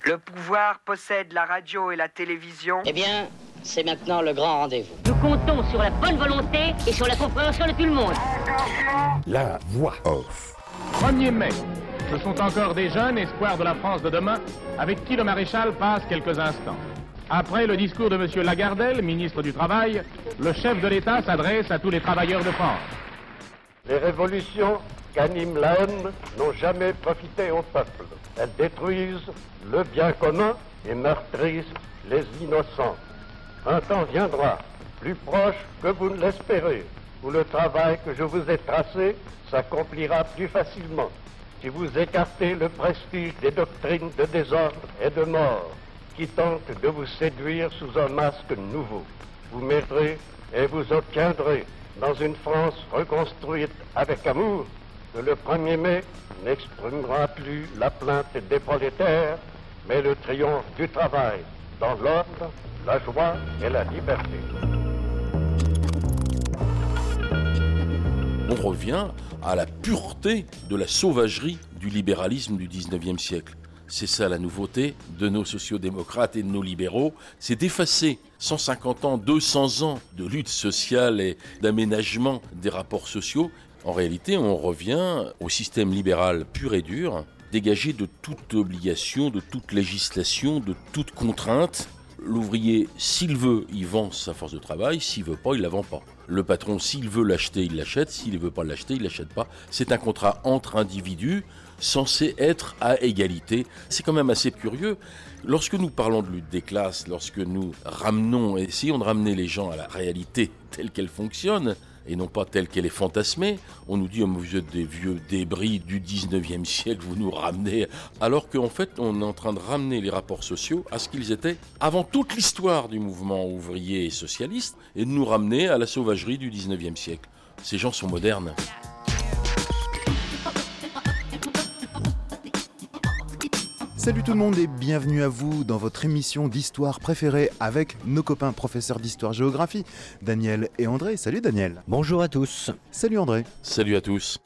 Le pouvoir possède la radio et la télévision. Eh bien, c'est maintenant le grand rendez-vous. Nous comptons sur la bonne volonté et sur la compréhension de tout le monde. La voix off. 1er mai. Ce sont encore des jeunes espoirs de la France de demain, avec qui le maréchal passe quelques instants. Après le discours de M. Lagardelle, ministre du Travail, le chef de l'État s'adresse à tous les travailleurs de France. Les révolutions qu'anime la haine n'ont jamais profité au peuple. Elles détruisent le bien commun et meurtrissent les innocents. Un temps viendra, plus proche que vous ne l'espérez, où le travail que je vous ai tracé s'accomplira plus facilement. Si vous écartez le prestige des doctrines de désordre et de mort qui tentent de vous séduire sous un masque nouveau, vous mériterez et vous obtiendrez dans une France reconstruite avec amour que le 1er mai n'exprimera plus la plainte des prolétaires, mais le triomphe du travail dans l'ordre, la joie et la liberté. On revient à la pureté de la sauvagerie du libéralisme du 19e siècle. C'est ça la nouveauté de nos sociodémocrates et de nos libéraux, c'est d'effacer 150 ans, 200 ans de lutte sociale et d'aménagement des rapports sociaux. En réalité, on revient au système libéral pur et dur, dégagé de toute obligation, de toute législation, de toute contrainte. L'ouvrier, s'il veut, il vend sa force de travail, s'il veut pas, il la vend pas. Le patron, s'il veut l'acheter, il l'achète, s'il ne veut pas l'acheter, il l'achète pas. C'est un contrat entre individus, censé être à égalité. C'est quand même assez curieux. Lorsque nous parlons de lutte des classes, lorsque nous essayons de ramener les gens à la réalité telle qu'elle fonctionne, et non pas telle qu'elle est fantasmée, on nous dit oh, vous êtes des vieux débris du 19e siècle, vous nous ramenez, alors qu'en fait on est en train de ramener les rapports sociaux à ce qu'ils étaient avant toute l'histoire du mouvement ouvrier et socialiste, et de nous ramener à la sauvagerie du 19e siècle. Ces gens sont modernes. Salut tout le monde et bienvenue à vous dans votre émission d'histoire préférée avec nos copains professeurs d'histoire-géographie, Daniel et André. Salut Daniel. Bonjour à tous. Salut André. Salut à tous.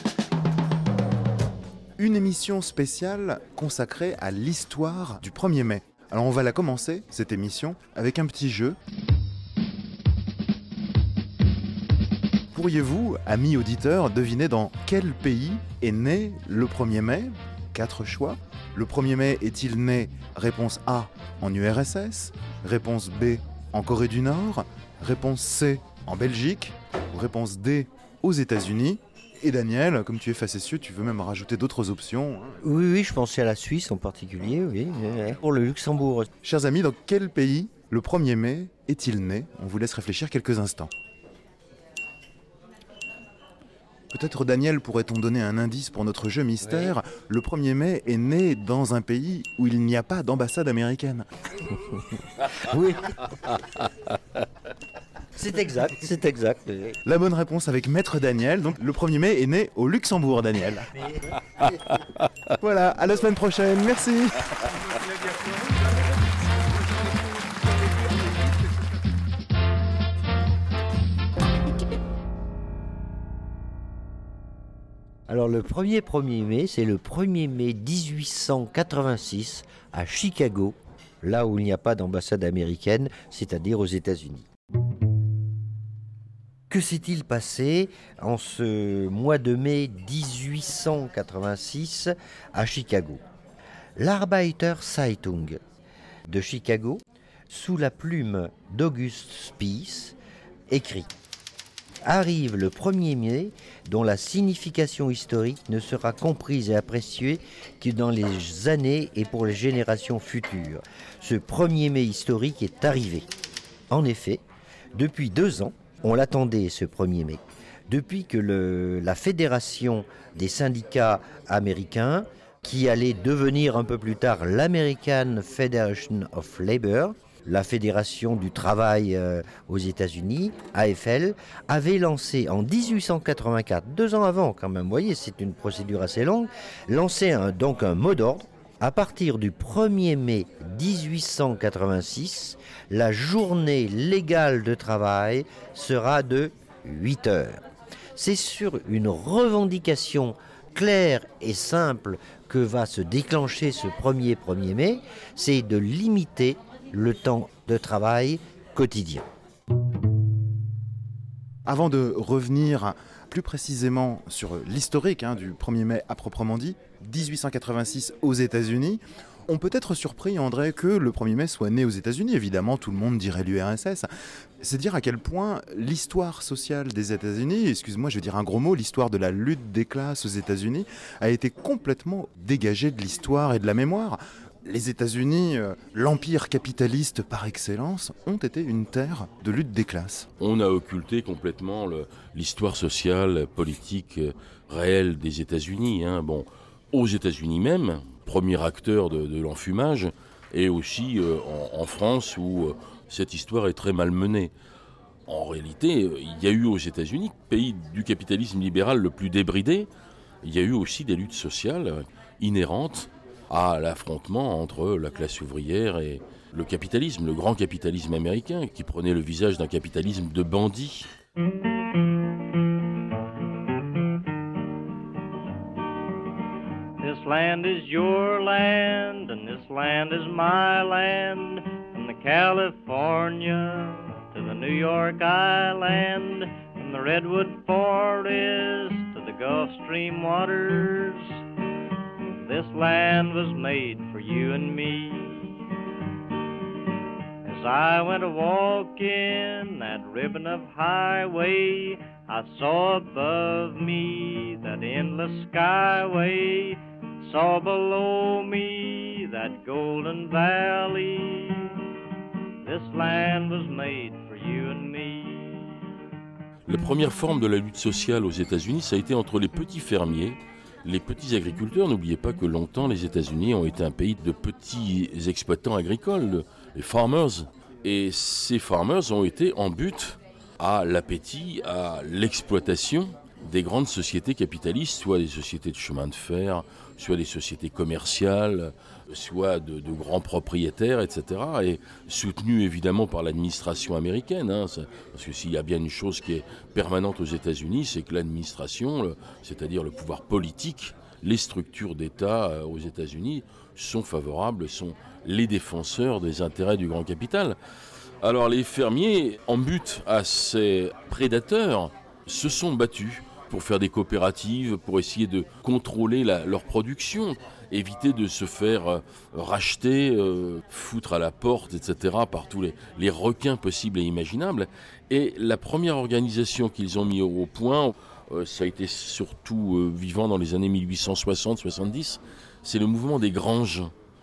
Une émission spéciale consacrée à l'histoire du 1er mai. Alors on va la commencer, cette émission, avec un petit jeu. Pourriez-vous, amis auditeurs, deviner dans quel pays est né le 1er mai ? 4 choix. Le 1er mai est-il né, réponse A, en URSS, réponse B, en Corée du Nord, réponse C, en Belgique, ou réponse D, aux États-Unis. Et Daniel, comme tu es facétieux, tu veux même rajouter d'autres options. Oui, je pensais à la Suisse en particulier, oui. Pour le Luxembourg. Chers amis, dans quel pays le 1er mai est-il né ? On vous laisse réfléchir quelques instants. Peut-être, Daniel, pourrait-on donner un indice pour notre jeu mystère ? Oui. Le 1er mai est né dans un pays où il n'y a pas d'ambassade américaine. Oui. C'est exact. La bonne réponse avec Maître Daniel. Donc, le 1er mai est né au Luxembourg, Daniel. Voilà, à la semaine prochaine. Merci. Alors le 1er mai, c'est le 1er mai 1886 à Chicago, là où il n'y a pas d'ambassade américaine, c'est-à-dire aux États-Unis. Que s'est-il passé en ce mois de mai 1886 à Chicago ? L'Arbeiter Zeitung de Chicago, sous la plume d'August Spies, écrit « Arrive le 1er mai, dont la signification historique ne sera comprise et appréciée que dans les années et pour les générations futures. Ce 1er mai historique est arrivé. En effet, depuis 2 ans, on l'attendait ce 1er mai. Depuis que la Fédération des syndicats américains, qui allait devenir un peu plus tard l'American Federation of Labor, la Fédération du Travail aux États-Unis, AFL, avait lancé en 1884, 2 ans avant quand même, vous voyez, c'est une procédure assez longue, lancé donc un mot d'ordre. À partir du 1er mai 1886, la journée légale de travail sera de 8 heures. C'est sur une revendication clair et simple que va se déclencher ce 1er mai, c'est de limiter le temps de travail quotidien. Avant de revenir plus précisément sur l'historique du 1er mai à proprement dit, 1886 aux États-Unis, on peut être surpris, André, que le 1er mai soit né aux États-Unis. Évidemment, tout le monde dirait l'URSS. C'est dire à quel point l'histoire sociale des États-Unis, excuse-moi, je vais dire un gros mot, l'histoire de la lutte des classes aux États-Unis a été complètement dégagée de l'histoire et de la mémoire. Les États-Unis, l'empire capitaliste par excellence, ont été une terre de lutte des classes. On a occulté complètement l'histoire sociale, politique réelle des États-Unis. Aux États-Unis même, premier acteur de l'enfumage, et aussi en France où cette histoire est très malmenée. En réalité, il y a eu aux États-Unis, pays du capitalisme libéral le plus débridé, il y a eu aussi des luttes sociales inhérentes à l'affrontement entre la classe ouvrière et le capitalisme, le grand capitalisme américain, qui prenait le visage d'un capitalisme de bandits. This land is your land, and this land is my land, from the California to the New York Island, from the Redwood Forest to the Gulf Stream waters. This land was made for you and me. As I went a-walking that ribbon of highway, I saw above me that endless skyway, saw below me that golden valley. This land was made for you and me. La première forme de la lutte sociale aux États-Unis, ça a été entre les petits fermiers, les petits agriculteurs. N'oubliez pas que longtemps, les États-Unis ont été un pays de petits exploitants agricoles, les farmers. Et ces farmers ont été en but à l'appétit, à l'exploitation des grandes sociétés capitalistes, soit des sociétés de chemin de fer, soit des sociétés commerciales, soit de grands propriétaires, etc. Et soutenus évidemment par l'administration américaine. Parce que s'il y a bien une chose qui est permanente aux États-Unis, c'est que l'administration, c'est-à-dire le pouvoir politique, les structures d'État aux États-Unis sont favorables, sont les défenseurs des intérêts du grand capital. Alors les fermiers, en but à ces prédateurs, se sont battus pour faire des coopératives, pour essayer de contrôler leur production, éviter de se faire racheter, foutre à la porte, etc., par tous les requins possibles et imaginables. Et la première organisation qu'ils ont mis au point, ça a été surtout vivant dans les années 1860-70, c'est le mouvement des granges.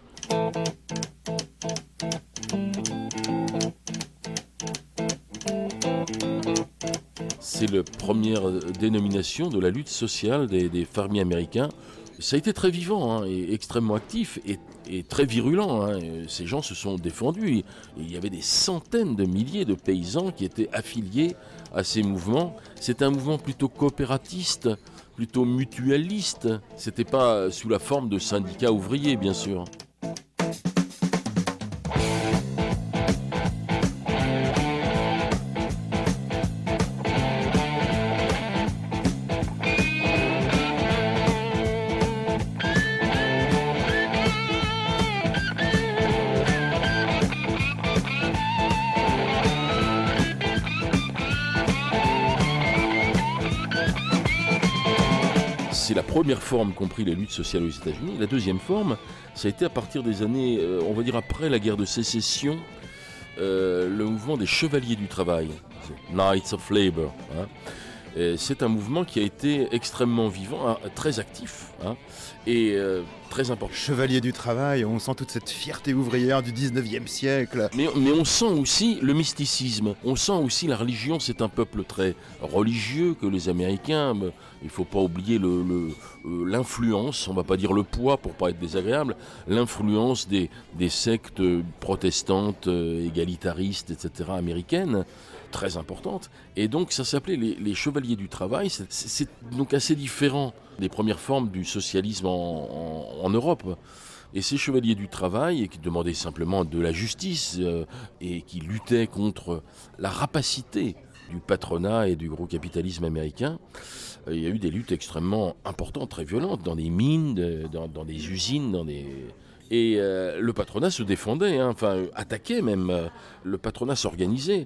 C'est la première dénomination de la lutte sociale des fermiers américains. Ça a été très vivant et extrêmement actif et très virulent. Ces gens se sont défendus. Et il y avait des centaines de milliers de paysans qui étaient affiliés à ces mouvements. C'était un mouvement plutôt coopératiste, plutôt mutualiste. C'était pas sous la forme de syndicats ouvriers, bien sûr. C'est la première forme qu'ont pris les luttes sociales aux États-Unis. La deuxième forme, ça a été à partir des années, on va dire après la guerre de sécession, le mouvement des chevaliers du travail, Knights of Labor. C'est un mouvement qui a été extrêmement vivant, très actif et très important. Chevaliers du travail, on sent toute cette fierté ouvrière du 19e siècle. Mais on sent aussi le mysticisme, on sent aussi la religion. C'est un peuple très religieux que les Américains. Il ne faut pas oublier l'influence, on ne va pas dire le poids pour ne pas être désagréable, l'influence des sectes protestantes, égalitaristes, etc. américaines, très importante. Et donc ça s'appelait les chevaliers du travail. C'est donc assez différent des premières formes du socialisme en Europe. Et ces chevaliers du travail, qui demandaient simplement de la justice et qui luttaient contre la rapacité du patronat et du gros capitalisme américain. Il y a eu des luttes extrêmement importantes, très violentes, dans des mines, dans des usines, Et le patronat se défendait, attaquait même. Le patronat s'organisait.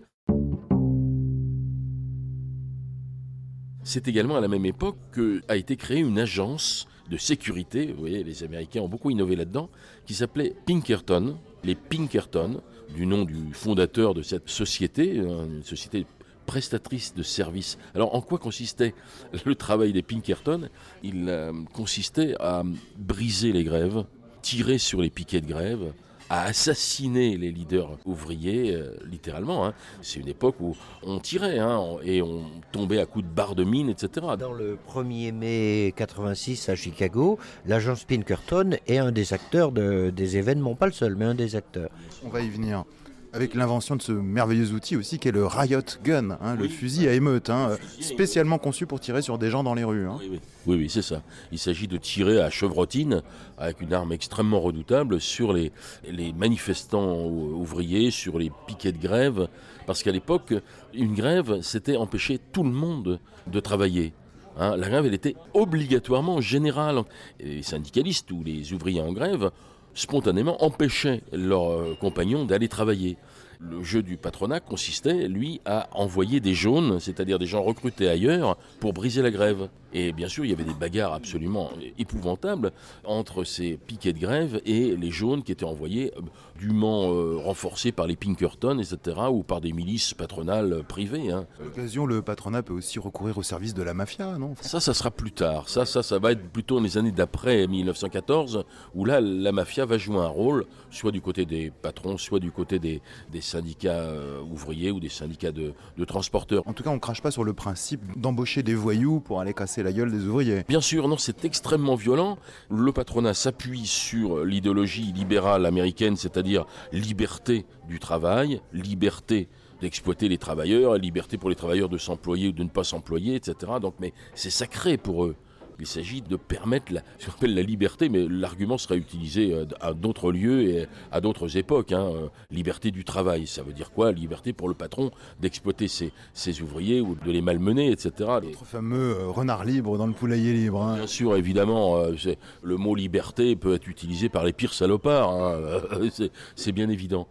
C'est également à la même époque qu'a été créée une agence de sécurité, vous voyez, les Américains ont beaucoup innové là-dedans, qui s'appelait Pinkerton, les Pinkerton, du nom du fondateur de cette société, une société prestatrice de services. Alors, en quoi consistait le travail des Pinkerton ? Il consistait à briser les grèves, tirer sur les piquets de grève, à assassiner les leaders ouvriers, littéralement. C'est une époque où on tirait et on tombait à coups de barres de mine, etc. Dans le 1er mai 86 à Chicago, l'agence Pinkerton est un des acteurs des événements, pas le seul, mais un des acteurs. On va y venir. Avec l'invention de ce merveilleux outil aussi qu'est le Riot Gun, le fusil à émeute, spécialement conçu pour tirer sur des gens dans les rues. Oui, c'est ça. Il s'agit de tirer à chevrotine, avec une arme extrêmement redoutable, sur les manifestants ouvriers, sur les piquets de grève, parce qu'à l'époque, une grève, c'était empêcher tout le monde de travailler. La grève, elle était obligatoirement générale. Les syndicalistes ou les ouvriers en grève spontanément empêchaient leurs compagnons d'aller travailler. Le jeu du patronat consistait, lui, à envoyer des jaunes, c'est-à-dire des gens recrutés ailleurs, pour briser la grève. Et bien sûr, il y avait des bagarres absolument épouvantables entre ces piquets de grève et les jaunes qui étaient envoyés, dûment renforcés par les Pinkerton, etc., ou par des milices patronales privées. À l'occasion, le patronat peut aussi recourir au service de la mafia, non ? Ça sera plus tard. Ça va être plutôt dans les années d'après 1914, où là, la mafia va jouer un rôle, soit du côté des patrons, soit du côté des syndicats ouvriers ou des syndicats de transporteurs. En tout cas, on ne crache pas sur le principe d'embaucher des voyous pour aller casser la gueule des ouvriers. Bien sûr, non, c'est extrêmement violent. Le patronat s'appuie sur l'idéologie libérale américaine, c'est-à-dire liberté du travail, liberté d'exploiter les travailleurs, liberté pour les travailleurs de s'employer ou de ne pas s'employer, etc. Donc, mais c'est sacré pour eux. Il s'agit de permettre ce qu'on appelle la liberté, mais l'argument sera utilisé à d'autres lieux et à d'autres époques. Liberté du travail, ça veut dire quoi ? Liberté pour le patron d'exploiter ses ouvriers ou de les malmener, etc. Notre fameux renard libre dans le poulailler libre. Bien sûr, évidemment, le mot liberté peut être utilisé par les pires salopards. C'est bien évident.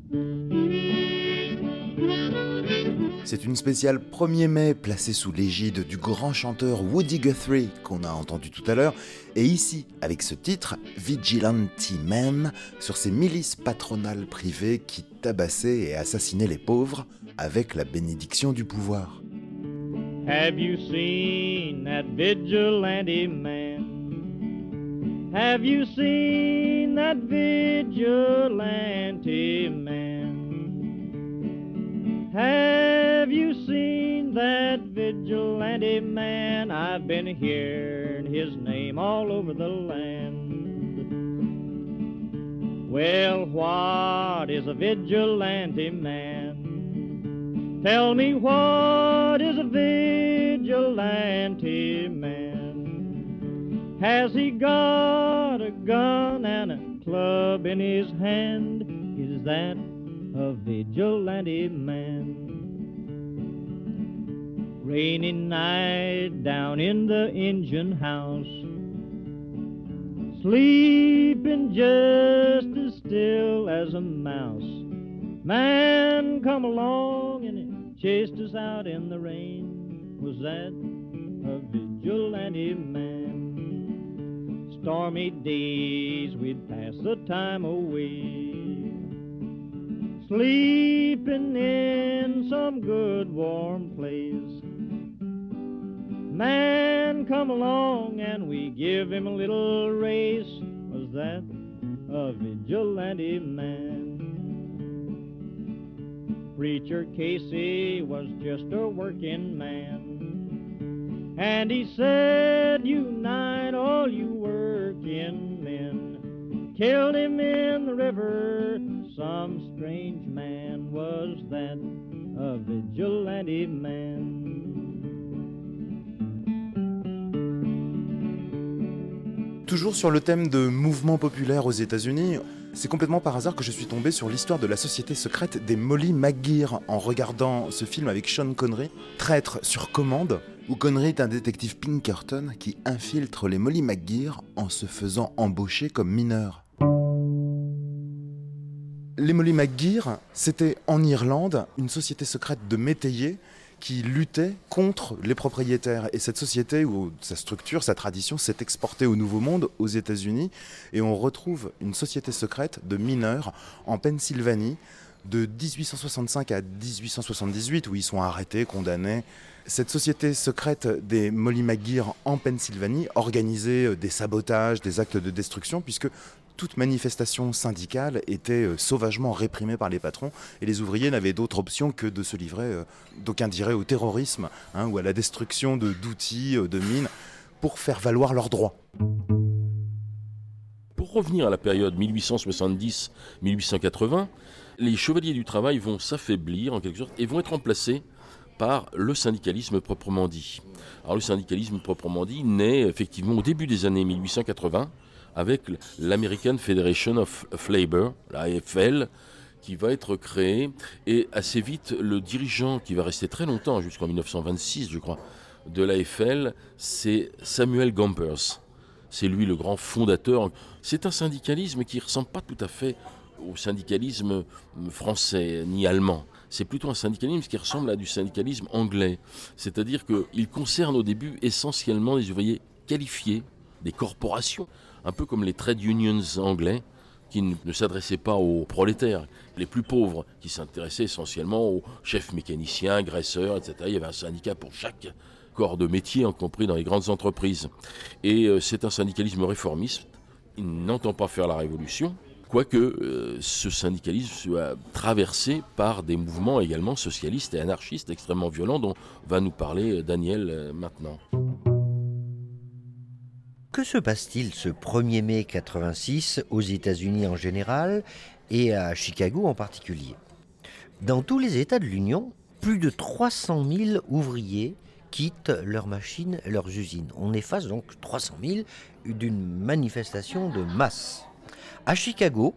C'est une spéciale 1er mai placée sous l'égide du grand chanteur Woody Guthrie qu'on a entendu tout à l'heure, et ici avec ce titre Vigilante Man sur ces milices patronales privées qui tabassaient et assassinaient les pauvres avec la bénédiction du pouvoir. Have you seen that vigilante man? Have you seen that vigilante man? Have you seen that vigilante man? I've been hearing his name all over the land. Well, what is a vigilante man? Tell me, what is a vigilante man? Has he got a gun and a club in his hand? Is that a vigilante man? Rainy night down in the engine house, sleeping just as still as a mouse. Man come along and he chased us out in the rain. Was that a vigilante man? Stormy days we'd pass the time away, sleeping in some good warm place. Man come along and we give him a little race. Was that a vigilante man? Preacher Casey was just a working man, and he said, unite all you working men. Killed him in the river, some strange man. Was that a vigilante man? Toujours sur le thème de mouvements populaires aux États-Unis, c'est complètement par hasard que je suis tombé sur l'histoire de la société secrète des Molly McGear en regardant ce film avec Sean Connery, Traître sur commande, où Connery est un détective Pinkerton qui infiltre les Molly McGear en se faisant embaucher comme mineur. Les Molly McGear, c'était en Irlande une société secrète de métayers qui luttait contre les propriétaires. Et cette société, ou sa structure, sa tradition, s'est exportée au Nouveau Monde, aux États-Unis. Et on retrouve une société secrète de mineurs en Pennsylvanie de 1865 à 1878, où ils sont arrêtés, condamnés. Cette société secrète des Molly McGear en Pennsylvanie organisait des sabotages, des actes de destruction, puisque toute manifestation syndicale était sauvagement réprimée par les patrons et les ouvriers n'avaient d'autre option que de se livrer, d'aucuns diraient, au terrorisme ou à la destruction d'outils, de mines, pour faire valoir leurs droits. Pour revenir à la période 1870-1880, les chevaliers du travail vont s'affaiblir en quelque sorte et vont être remplacés par le syndicalisme proprement dit. Alors le syndicalisme proprement dit naît effectivement au début des années 1880, avec l'American Federation of Labor, la AFL, qui va être créée. Et assez vite, le dirigeant qui va rester très longtemps, jusqu'en 1926, je crois, de l'AFL, c'est Samuel Gompers. C'est lui le grand fondateur. C'est un syndicalisme qui ne ressemble pas tout à fait au syndicalisme français ni allemand. C'est plutôt un syndicalisme qui ressemble à du syndicalisme anglais. C'est-à-dire qu'il concerne au début essentiellement les ouvriers qualifiés, des corporations, un peu comme les trade unions anglais, qui ne s'adressaient pas aux prolétaires, les plus pauvres, qui s'intéressaient essentiellement aux chefs mécaniciens, graisseurs, etc. Il y avait un syndicat pour chaque corps de métier, y compris dans les grandes entreprises. Et c'est un syndicalisme réformiste. Il n'entend pas faire la révolution, quoique ce syndicalisme soit traversé par des mouvements également socialistes et anarchistes extrêmement violents, dont va nous parler Daniel maintenant. Que se passe-t-il ce 1er mai 86 aux États-Unis en général et à Chicago en particulier? Dans tous les États de l'Union, plus de 300 000 ouvriers quittent leurs machines et leurs usines. On est face donc 300 000 d'une manifestation de masse. À Chicago,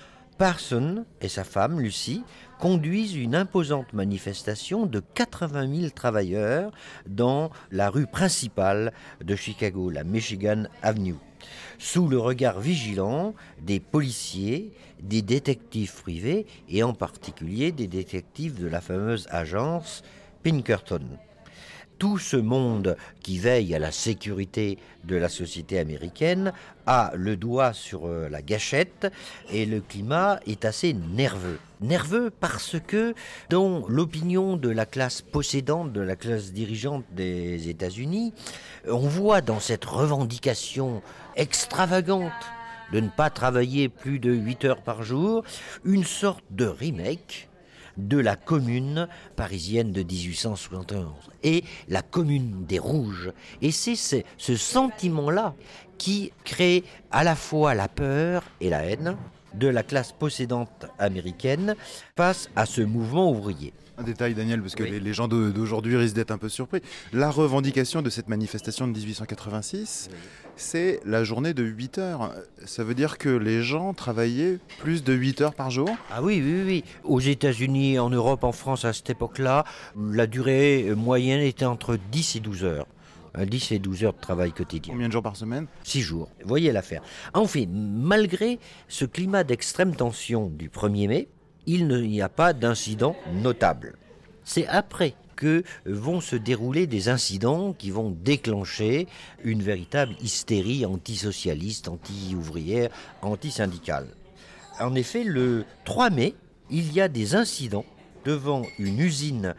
Parson et sa femme, Lucy, conduisent une imposante manifestation de 80 000 travailleurs dans la rue principale de Chicago, la Michigan Avenue, sous le regard vigilant des policiers, des détectives privés et en particulier des détectives de la fameuse agence Pinkerton. Tout ce monde qui veille à la sécurité de la société américaine a le doigt sur la gâchette et le climat est assez nerveux. Nerveux parce que, dans l'opinion de la classe possédante, de la classe dirigeante des États-Unis, on voit dans cette revendication extravagante de ne pas travailler plus de 8 heures par jour une sorte de remake de la commune parisienne de 1871 et la commune des Rouges. Et c'est ce sentiment-là qui crée à la fois la peur et la haine de la classe possédante américaine face à ce mouvement ouvrier. Un détail, Daniel, parce que les gens d'aujourd'hui risquent d'être un peu surpris. La revendication de cette manifestation de 1886, c'est la journée de 8 heures. Ça veut dire que les gens travaillaient plus de 8 heures par jour? Ah oui. Aux États-Unis, en Europe, en France, à cette époque-là, la durée moyenne était entre 10 et 12 heures. 10 et 12 heures de travail quotidien. Combien de jours par semaine? 6 jours. Voyez l'affaire. Enfin, malgré ce climat d'extrême tension du 1er mai, il n'y a pas d'incident notable. C'est après que vont se dérouler des incidents qui vont déclencher une véritable hystérie antisocialiste, anti-ouvrière, anti-syndicale. En effet, le 3 mai, il y a des incidents devant une usine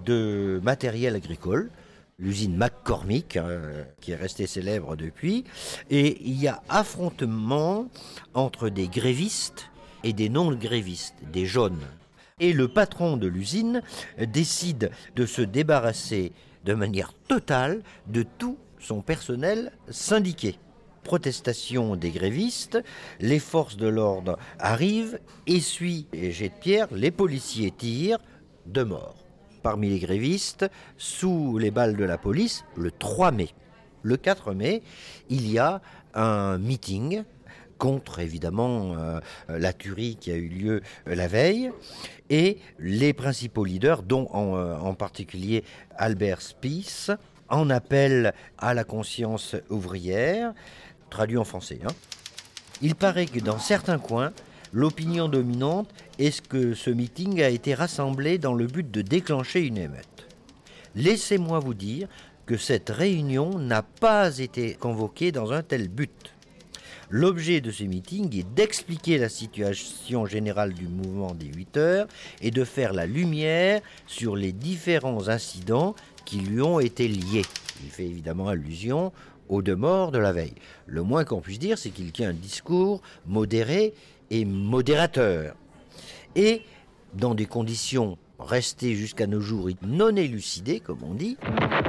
de matériel agricole, l'usine McCormick, qui est restée célèbre depuis, et il y a affrontement entre des grévistes et des non-grévistes, des jaunes. Et le patron de l'usine décide de se débarrasser de manière totale de tout son personnel syndiqué. Protestation des grévistes, les forces de l'ordre arrivent, essuient et jettent pierre, les policiers tirent, 2 morts. Parmi les grévistes, sous les balles de la police, le 3 mai. Le 4 mai, il y a un meeting contre, évidemment, la tuerie qui a eu lieu la veille, et les principaux leaders, dont en particulier Albert Speer, en appellent à la conscience ouvrière, traduit en français. Il paraît que dans certains coins, l'opinion dominante est que ce meeting a été rassemblé dans le but de déclencher une émeute. Laissez-moi vous dire que cette réunion n'a pas été convoquée dans un tel but. L'objet de ce meeting est d'expliquer la situation générale du mouvement des 8 heures et de faire la lumière sur les différents incidents qui lui ont été liés. Il fait évidemment allusion aux 2 morts de la veille. Le moins qu'on puisse dire, c'est qu'il tient un discours modéré et modérateur. Et dans des conditions restées jusqu'à nos jours non élucidées, comme on dit,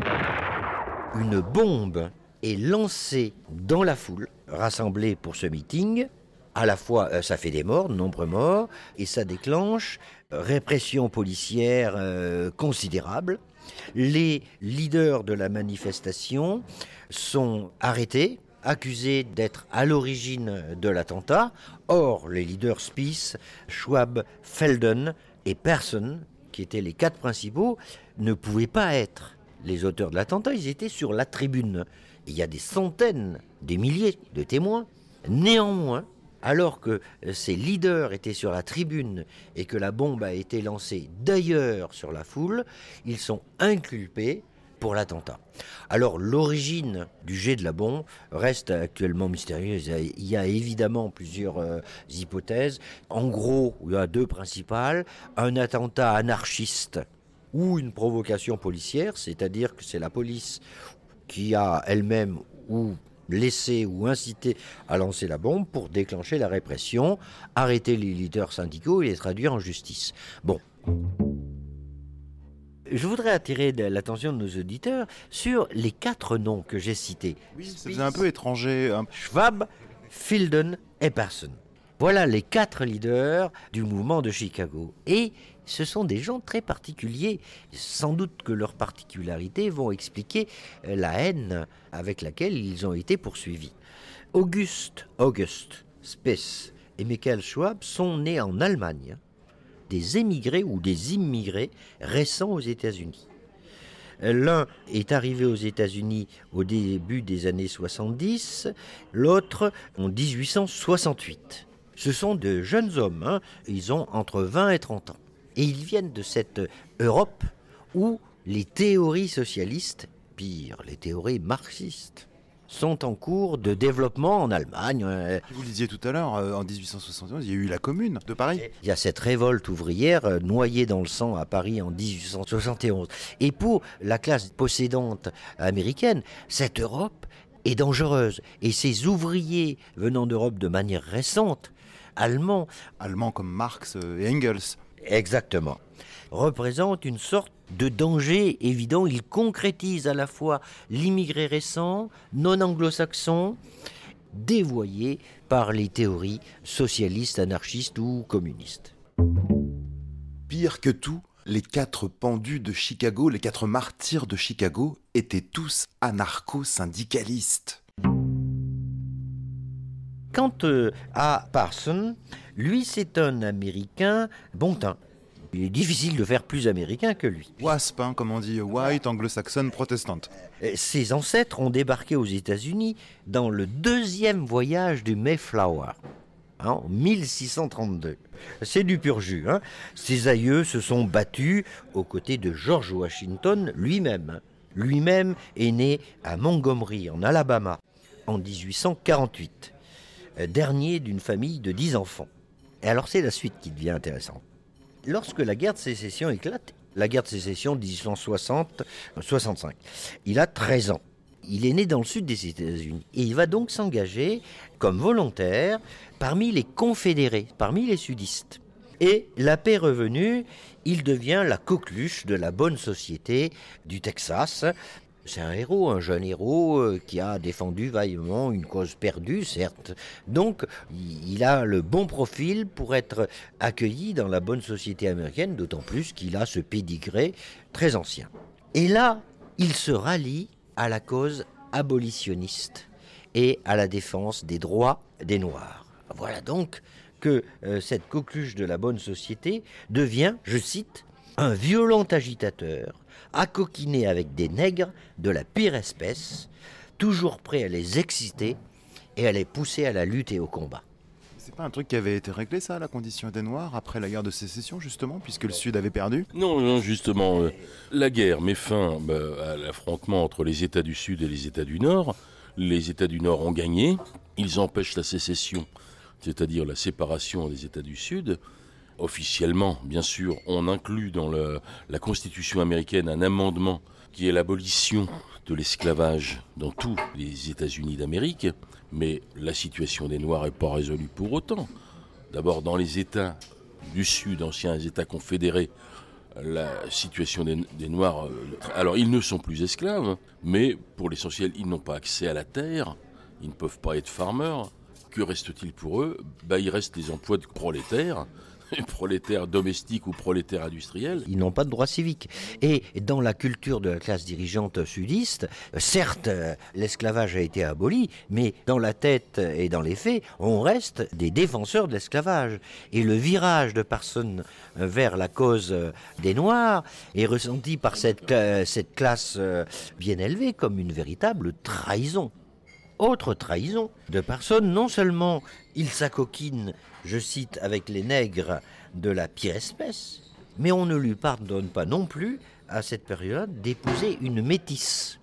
une bombe est lancée dans la foule rassemblée pour ce meeting. À la fois, ça fait des morts, de nombreux morts, et ça déclenche répression policière considérable. Les leaders de la manifestation sont arrêtés, accusés d'être à l'origine de l'attentat. Or, les leaders Speer, Schwab, Felden et Persson, qui étaient les 4 principaux, ne pouvaient pas être les auteurs de l'attentat. Ils étaient sur la tribune. Il y a des centaines, des milliers de témoins. Néanmoins, alors que ces leaders étaient sur la tribune et que la bombe a été lancée d'ailleurs sur la foule, ils sont inculpés pour l'attentat. Alors l'origine du jet de la bombe reste actuellement mystérieuse. Il y a évidemment plusieurs hypothèses. En gros, il y a 2 principales. Un attentat anarchiste ou une provocation policière, c'est-à-dire que c'est la police qui a elle-même ou laissé ou incité à lancer la bombe pour déclencher la répression, arrêter les leaders syndicaux et les traduire en justice. Bon. Je voudrais attirer l'attention de nos auditeurs sur les 4 noms que j'ai cités. Oui, ça faisait un peu étranger. Schwab, Felden et Persson. Voilà les 4 leaders du mouvement de Chicago. Et ce sont des gens très particuliers. Sans doute que leurs particularités vont expliquer la haine avec laquelle ils ont été poursuivis. August Speer et Michael Schwab sont nés en Allemagne, des émigrés ou des immigrés récents aux États-Unis. L'un est arrivé aux États-Unis au début des années 70, l'autre en 1868. Ce sont de jeunes hommes, ils ont entre 20 et 30 ans. Et ils viennent de cette Europe où les théories socialistes, pire, les théories marxistes, sont en cours de développement en Allemagne. Vous le disiez tout à l'heure, en 1871, il y a eu la Commune de Paris. Il y a cette révolte ouvrière noyée dans le sang à Paris en 1871. Et pour la classe possédante américaine, cette Europe est dangereuse. Et ces ouvriers venant d'Europe de manière récente, allemands comme Marx et Engels. Exactement. Représente une sorte de danger évident. Il concrétise à la fois l'immigré récent, non anglo-saxon, dévoyé par les théories socialistes, anarchistes ou communistes. Pire que tout, les 4 pendus de Chicago, les 4 martyrs de Chicago, étaient tous anarcho-syndicalistes. Quant à Persson, lui c'est un Américain bon teint. Il est difficile de faire plus américain que lui. WASP, comme on dit, White, Anglo-Saxon, Protestante. Ses ancêtres ont débarqué aux États-Unis dans le 2e voyage du Mayflower, en 1632. C'est du pur jus. Ses aïeux se sont battus aux côtés de George Washington lui-même. Lui-même est né à Montgomery, en Alabama, en 1848. Dernier d'une famille de 10 enfants. Et alors c'est la suite qui devient intéressante. Lorsque la guerre de sécession éclate, la guerre de sécession 1860-65, il a 13 ans. Il est né dans le sud des États-Unis et il va donc s'engager comme volontaire parmi les confédérés, parmi les sudistes. Et la paix revenue, il devient la coqueluche de la bonne société du Texas. C'est un héros, un jeune héros qui a défendu vaillamment une cause perdue, certes. Donc, il a le bon profil pour être accueilli dans la bonne société américaine, d'autant plus qu'il a ce pédigré très ancien. Et là, il se rallie à la cause abolitionniste et à la défense des droits des Noirs. Voilà donc que cette coqueluche de la bonne société devient, je cite, un violent agitateur, accoquiné avec des nègres de la pire espèce, toujours prêt à les exciter et à les pousser à la lutte et au combat. C'est pas un truc qui avait été réglé, ça, la condition des Noirs, après la guerre de sécession, justement, puisque le Sud avait perdu? Non, justement, la guerre met fin à l'affrontement entre les États du Sud et les États du Nord. Les États du Nord ont gagné, ils empêchent la sécession, c'est-à-dire la séparation des États du Sud. Officiellement, bien sûr, on inclut dans la Constitution américaine un amendement qui est l'abolition de l'esclavage dans tous les États-Unis d'Amérique, mais la situation des Noirs n'est pas résolue pour autant. D'abord, dans les États du Sud, anciens États confédérés, la situation des Noirs... alors, ils ne sont plus esclaves, mais pour l'essentiel, ils n'ont pas accès à la terre, ils ne peuvent pas être farmers. Que reste-t-il pour eux? Il reste des emplois de prolétaires, prolétaires domestiques ou prolétaires industriels. Ils n'ont pas de droit civique. Et dans la culture de la classe dirigeante sudiste, certes, l'esclavage a été aboli, mais dans la tête et dans les faits, on reste des défenseurs de l'esclavage. Et le virage de Parsons vers la cause des Noirs est ressenti par cette classe bien élevée comme une véritable trahison. Autre trahison de Parsons, non seulement il s'acoquine, je cite, avec les nègres de la pire espèce, mais on ne lui pardonne pas non plus, à cette période, d'épouser une métisse.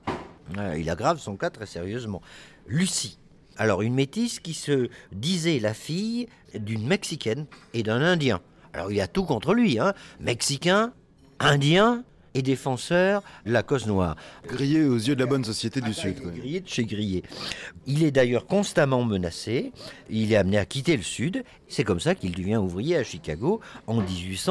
Il aggrave son cas très sérieusement. Lucie. Alors, une métisse qui se disait la fille d'une Mexicaine et d'un Indien. Alors, il a tout contre lui, hein. Mexicain, Indien et défenseur de la cause noire. Grillé aux yeux de la bonne société du Sud. Grillé de chez grillé. Il est d'ailleurs constamment menacé, il est amené à quitter le Sud, c'est comme ça qu'il devient ouvrier à Chicago en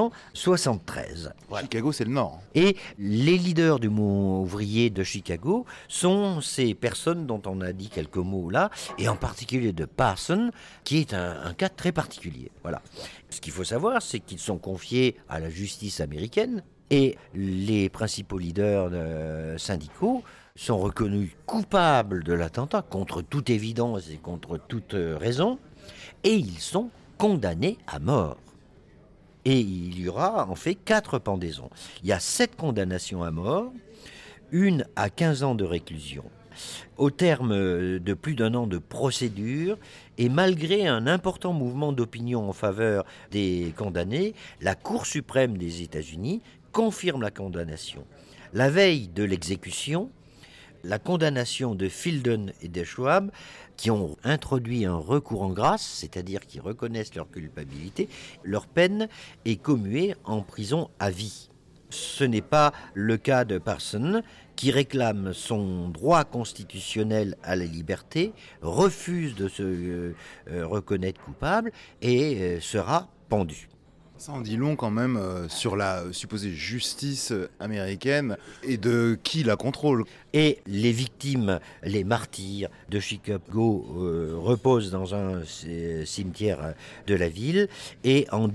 1873. Voilà. Chicago, c'est le Nord. Et les leaders du mouvement ouvrier de Chicago sont ces personnes dont on a dit quelques mots là, et en particulier de Parsons, qui est un cas très particulier. Voilà. Ce qu'il faut savoir, c'est qu'ils sont confiés à la justice américaine, et les principaux leaders syndicaux sont reconnus coupables de l'attentat, contre toute évidence et contre toute raison, et ils sont condamnés à mort. Et il y aura en fait 4 pendaisons. Il y a 7 condamnations à mort, une à 15 ans de réclusion. Au terme de plus d'1 an de procédure, et malgré un important mouvement d'opinion en faveur des condamnés, la Cour suprême des États-Unis confirme la condamnation. La veille de l'exécution, la condamnation de Fielden et de Schwab, qui ont introduit un recours en grâce, c'est-à-dire qui reconnaissent leur culpabilité, leur peine est commuée en prison à vie. Ce n'est pas le cas de Parsons, qui réclame son droit constitutionnel à la liberté, refuse de se reconnaître coupable et sera pendu. Ça en dit long quand même sur la supposée justice américaine et de qui la contrôle. Et les victimes, les martyrs de Chicago reposent dans un cimetière de la ville. Et en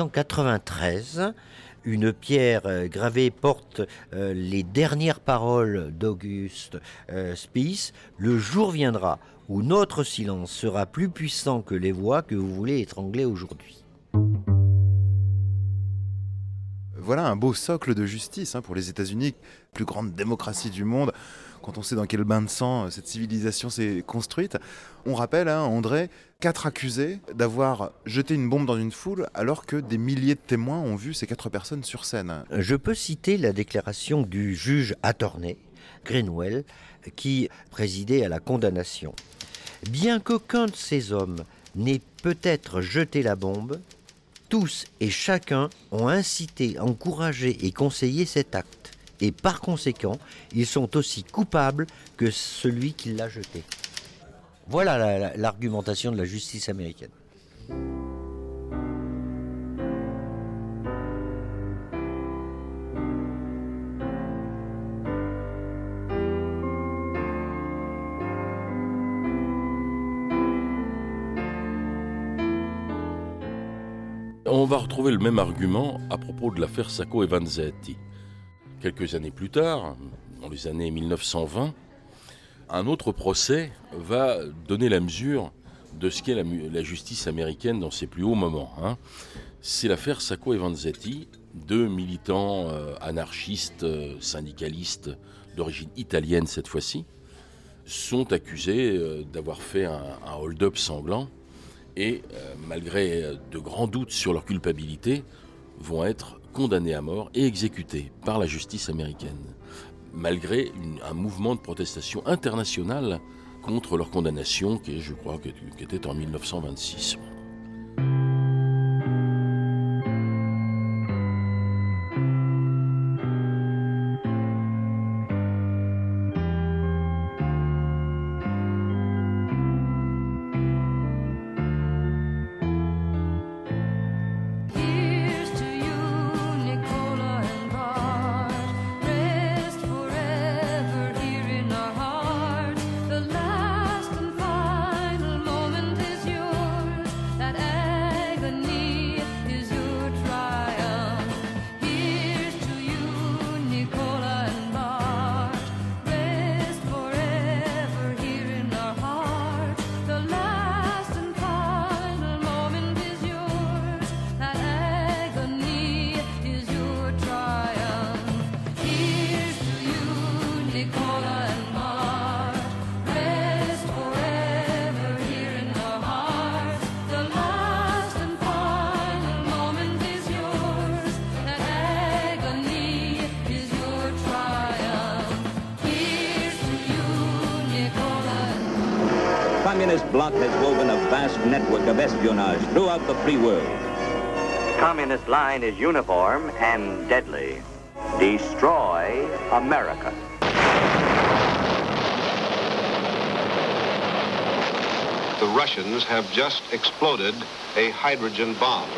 1893, une pierre gravée porte les dernières paroles d'August Spies. Le jour viendra où notre silence sera plus puissant que les voix que vous voulez étrangler aujourd'hui. Voilà un beau socle de justice pour les États-Unis, plus grande démocratie du monde. Quand on sait dans quel bain de sang cette civilisation s'est construite, on rappelle, André, 4 accusés d'avoir jeté une bombe dans une foule alors que des milliers de témoins ont vu ces 4 personnes sur scène. Je peux citer la déclaration du juge Attorney, Greenwell, qui présidait à la condamnation. Bien qu'aucun de ces hommes n'ait peut-être jeté la bombe, tous et chacun ont incité, encouragé et conseillé cet acte. Et par conséquent, ils sont aussi coupables que celui qui l'a jeté. Voilà l'argumentation de la justice américaine. On va retrouver le même argument à propos de l'affaire Sacco et Vanzetti. Quelques années plus tard, dans les années 1920, Un autre procès va donner la mesure de ce qu'est la justice américaine dans ses plus hauts moments. C'est l'affaire Sacco et Vanzetti, deux militants anarchistes, syndicalistes d'origine italienne cette fois-ci, sont accusés d'avoir fait un hold-up sanglant et, malgré de grands doutes sur leur culpabilité, vont être condamnés à mort et exécutés par la justice américaine, malgré un mouvement de protestation internationale contre leur condamnation, qui était en 1926. Communist bloc has woven a vast network of espionage throughout the free world. Communist line is uniform and deadly. Destroy America. The Russians have just exploded a hydrogen bomb.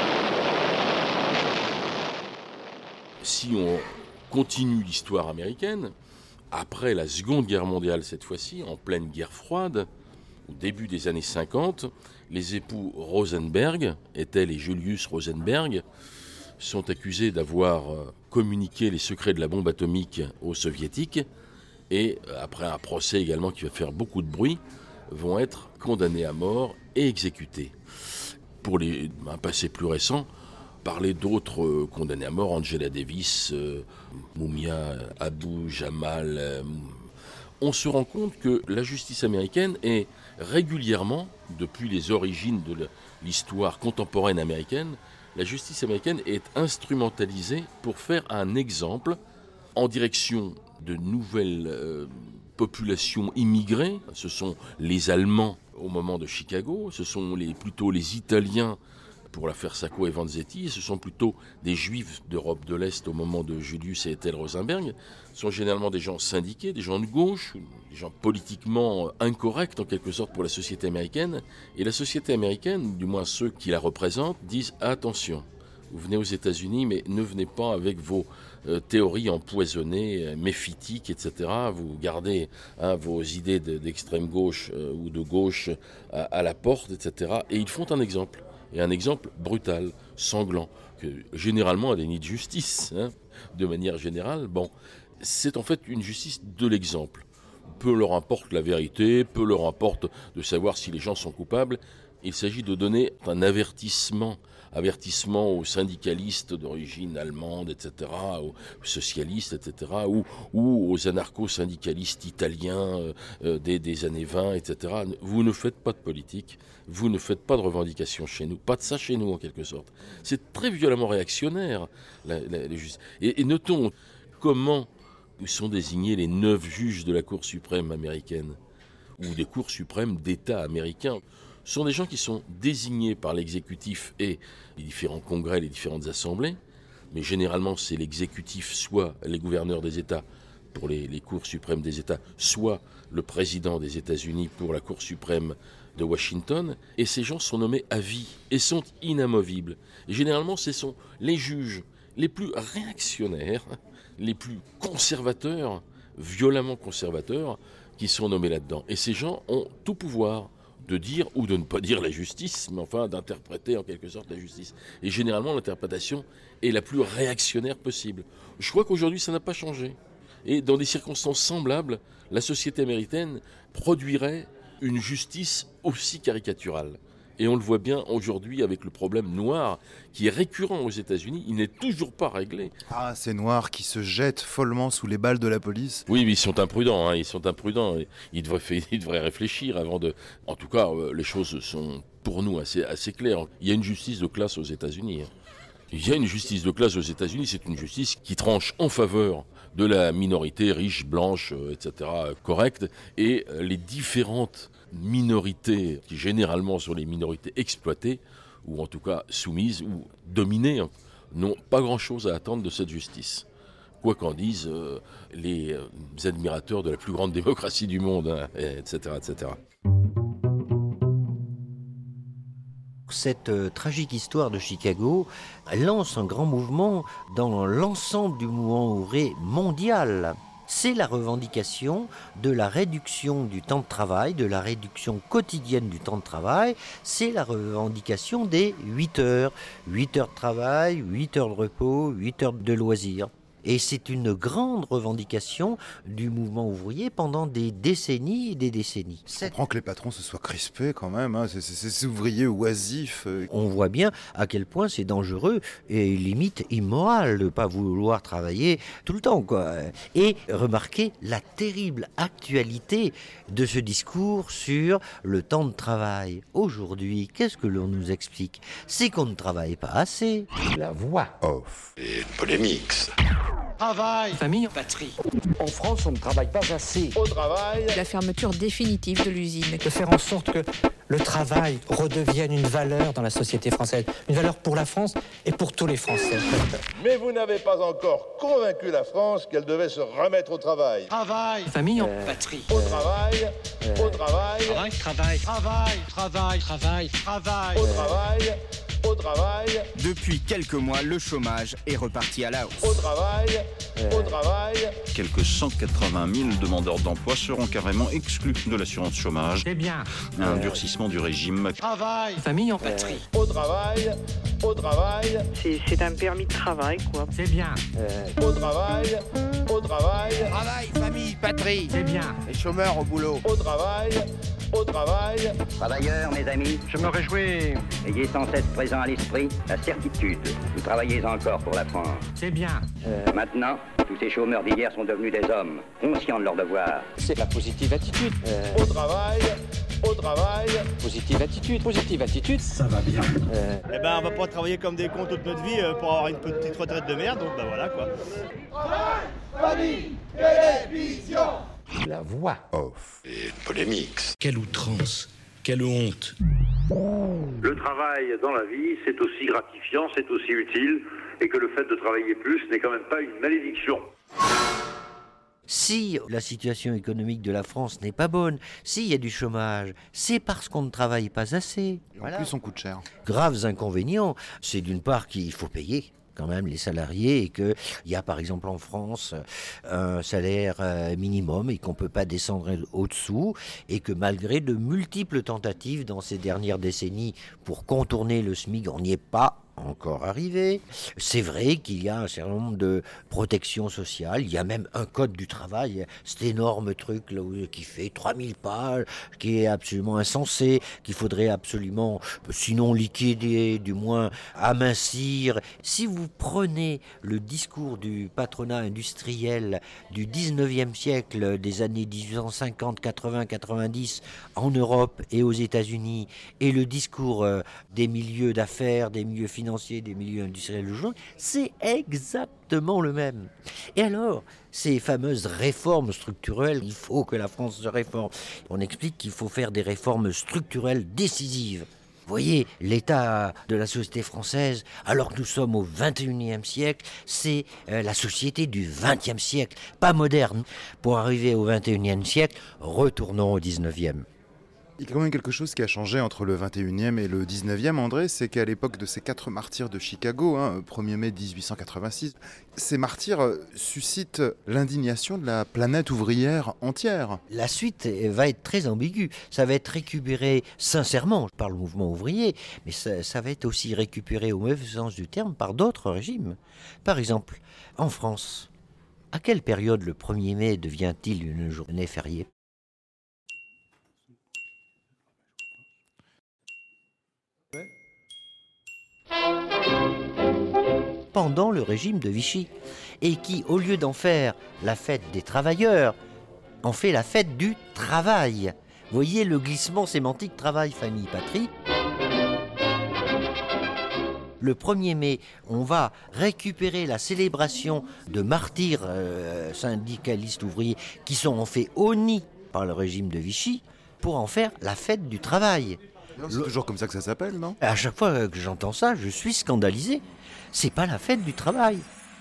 Si on continue l'histoire américaine, après la Seconde Guerre mondiale cette fois-ci, en pleine guerre froide, au début des années 50, les époux Rosenberg, Ethel et Julius Rosenberg, sont accusés d'avoir communiqué les secrets de la bombe atomique aux soviétiques et, après un procès également qui va faire beaucoup de bruit, vont être condamnés à mort et exécutés. Pour un passé plus récent, parler d'autres condamnés à mort, Angela Davis, Mumia Abu Jamal. On se rend compte que la justice américaine est régulièrement, depuis les origines de l'histoire contemporaine américaine, la justice américaine est instrumentalisée pour faire un exemple en direction de nouvelles populations immigrées. Ce sont les Allemands au moment de Chicago, ce sont plutôt les Italiens pour l'affaire Sacco et Vanzetti, ce sont plutôt des Juifs d'Europe de l'Est au moment de Julius et Ethel Rosenberg. Ce sont généralement des gens syndiqués, des gens de gauche, des gens politiquement incorrects en quelque sorte pour la société américaine. Et la société américaine, du moins ceux qui la représentent, disent « Attention, vous venez aux États-Unis, mais ne venez pas avec vos théories empoisonnées, méphitiques, etc. Vous gardez vos idées d'extrême gauche ou de gauche à la porte, etc. » Et ils font un exemple. Et un exemple brutal, sanglant, que généralement a déni de justice, de manière générale. Bon, c'est en fait une justice de l'exemple. Peu leur importe la vérité, peu leur importe de savoir si les gens sont coupables. Il s'agit de donner un avertissement aux syndicalistes d'origine allemande, etc., aux socialistes, etc., ou aux anarcho-syndicalistes italiens des années 20, etc. Vous ne faites pas de politique, vous ne faites pas de revendications chez nous, pas de ça chez nous en quelque sorte. C'est très violemment réactionnaire, les juges. Et notons comment sont désignés les 9 juges de la Cour suprême américaine, ou des cours suprêmes d'État américains. Ce sont des gens qui sont désignés par l'exécutif et les différents congrès, les différentes assemblées, mais généralement c'est l'exécutif, soit les gouverneurs des États pour les cours suprêmes des États, soit le président des États-Unis pour la Cour suprême de Washington, et ces gens sont nommés à vie et sont inamovibles. Et généralement ce sont les juges les plus réactionnaires, les plus conservateurs, violemment conservateurs, qui sont nommés là-dedans. Et ces gens ont tout pouvoir de dire ou de ne pas dire la justice, mais enfin d'interpréter en quelque sorte la justice. Et généralement, l'interprétation est la plus réactionnaire possible. Je crois qu'aujourd'hui, ça n'a pas changé. Et dans des circonstances semblables, la société américaine produirait une justice aussi caricaturale. Et on le voit bien aujourd'hui avec le problème noir qui est récurrent aux États-Unis. Il n'est toujours pas réglé. Ah, ces noirs qui se jettent follement sous les balles de la police. Oui, mais ils sont imprudents. Ils sont imprudents. Ils devraient réfléchir avant de... En tout cas, les choses sont pour nous assez claires. Il y a une justice de classe aux États-Unis. Il y a une justice de classe aux États-Unis. C'est une justice qui tranche en faveur de la minorité riche, blanche, etc., correcte. Et les différentes minorités, qui généralement sont les minorités exploitées, ou en tout cas soumises ou dominées, n'ont pas grand-chose à attendre de cette justice. Quoi qu'en disent les admirateurs de la plus grande démocratie du monde, etc., etc. Cette tragique histoire de Chicago lance un grand mouvement dans l'ensemble du mouvement ouvrier mondial. C'est la revendication de la réduction du temps de travail, de la réduction quotidienne du temps de travail. C'est la revendication des 8 heures. 8 heures de travail, 8 heures de repos, 8 heures de loisirs. Et c'est une grande revendication du mouvement ouvrier pendant des décennies et des décennies. Je comprends que les patrons se soient crispés quand même, hein. Ces ouvriers oisifs. On voit bien à quel point c'est dangereux et limite immoral de ne pas vouloir travailler tout le temps, quoi. Et remarquez la terrible actualité de ce discours sur le temps de travail. Aujourd'hui, qu'est-ce que l'on nous explique ? C'est qu'on ne travaille pas assez. La voix off. Et polémique. Travail, famille, patrie. En France, on ne travaille pas assez. Au travail. La fermeture définitive de l'usine. De faire en sorte que le travail redevienne une valeur dans la société française. Une valeur pour la France et pour tous les Français. Mais vous n'avez pas encore convaincu la France qu'elle devait se remettre au travail. Travail, famille, patrie. Au travail, au travail. Travail, travail. Travail, travail, travail, travail. Au travail. Au travail. Depuis quelques mois, le chômage est reparti à la hausse. Au travail, au travail. Quelques 180 000 demandeurs d'emploi seront carrément exclus de l'assurance chômage. C'est bien. Un durcissement du régime. Travail, famille en patrie. Au travail, au travail. C'est un permis de travail, quoi. C'est bien. Au travail, au travail. Travail, famille, patrie. C'est bien. Les chômeurs au boulot. Au travail, au travail. Travailleurs, mes amis, je me réjouis. Ayez sans cesse présent à l'esprit la certitude. Vous travaillez encore pour la France. C'est bien. Maintenant, tous ces chômeurs d'hier sont devenus des hommes, conscients de leur devoir. C'est la positive attitude. Au travail, au travail. Positive attitude. Ça va bien. Eh ben, on va pas travailler comme des cons toute notre vie pour avoir une petite retraite de merde, donc bah voilà quoi. Travail, famille, télévision. La voix off. Et polémique. Quelle outrance, quelle honte. Le travail dans la vie, c'est aussi gratifiant, c'est aussi utile, et que le fait de travailler plus n'est quand même pas une malédiction. Si la situation économique de la France n'est pas bonne, s'il y a du chômage, c'est parce qu'on ne travaille pas assez. En plus, on coûte cher. Graves inconvénients, c'est d'une part qu'il faut payer quand même les salariés et qu'il y a par exemple en France un salaire minimum et qu'on ne peut pas descendre au-dessous et que malgré de multiples tentatives dans ces dernières décennies pour contourner le SMIC, on n'y est pas encore arrivé. C'est vrai qu'il y a un certain nombre de protections sociales, il y a même un code du travail, cet énorme truc là, qui fait 3000 pages, qui est absolument insensé, qu'il faudrait absolument, sinon liquider, du moins amincir. Si vous prenez le discours du patronat industriel du 19e siècle, des années 1850, 80, 90, en Europe et aux États-Unis, et le discours des milieux d'affaires, des milieux financiers, des milieux industriels, c'est exactement le même. Et alors, ces fameuses réformes structurelles, il faut que la France se réforme. On explique qu'il faut faire des réformes structurelles décisives. Vous voyez, l'état de la société française, alors que nous sommes au 21e siècle, c'est la société du 20e siècle, pas moderne. Pour arriver au 21e siècle, retournons au 19e. Il y a quand même quelque chose qui a changé entre le 21e et le 19e, André, c'est qu'à l'époque de ces 4 martyrs de Chicago, 1er mai 1886, ces martyrs suscitent l'indignation de la planète ouvrière entière. La suite va être très ambiguë. Ça va être récupéré sincèrement par le mouvement ouvrier, mais ça va être aussi récupéré au mauvais sens du terme par d'autres régimes. Par exemple, en France, À quelle période le 1er mai devient-il une journée fériée ? Pendant le régime de Vichy, et qui, au lieu d'en faire la fête des travailleurs, en fait la fête du travail. Voyez le glissement sémantique travail, famille, patrie. Le 1er mai, on va récupérer la célébration de martyrs syndicalistes ouvriers qui sont en fait honnis par le régime de Vichy pour en faire la fête du travail. C'est toujours comme ça que ça s'appelle, non ? À chaque fois que j'entends ça, je suis scandalisé. C'est pas la fête du travail.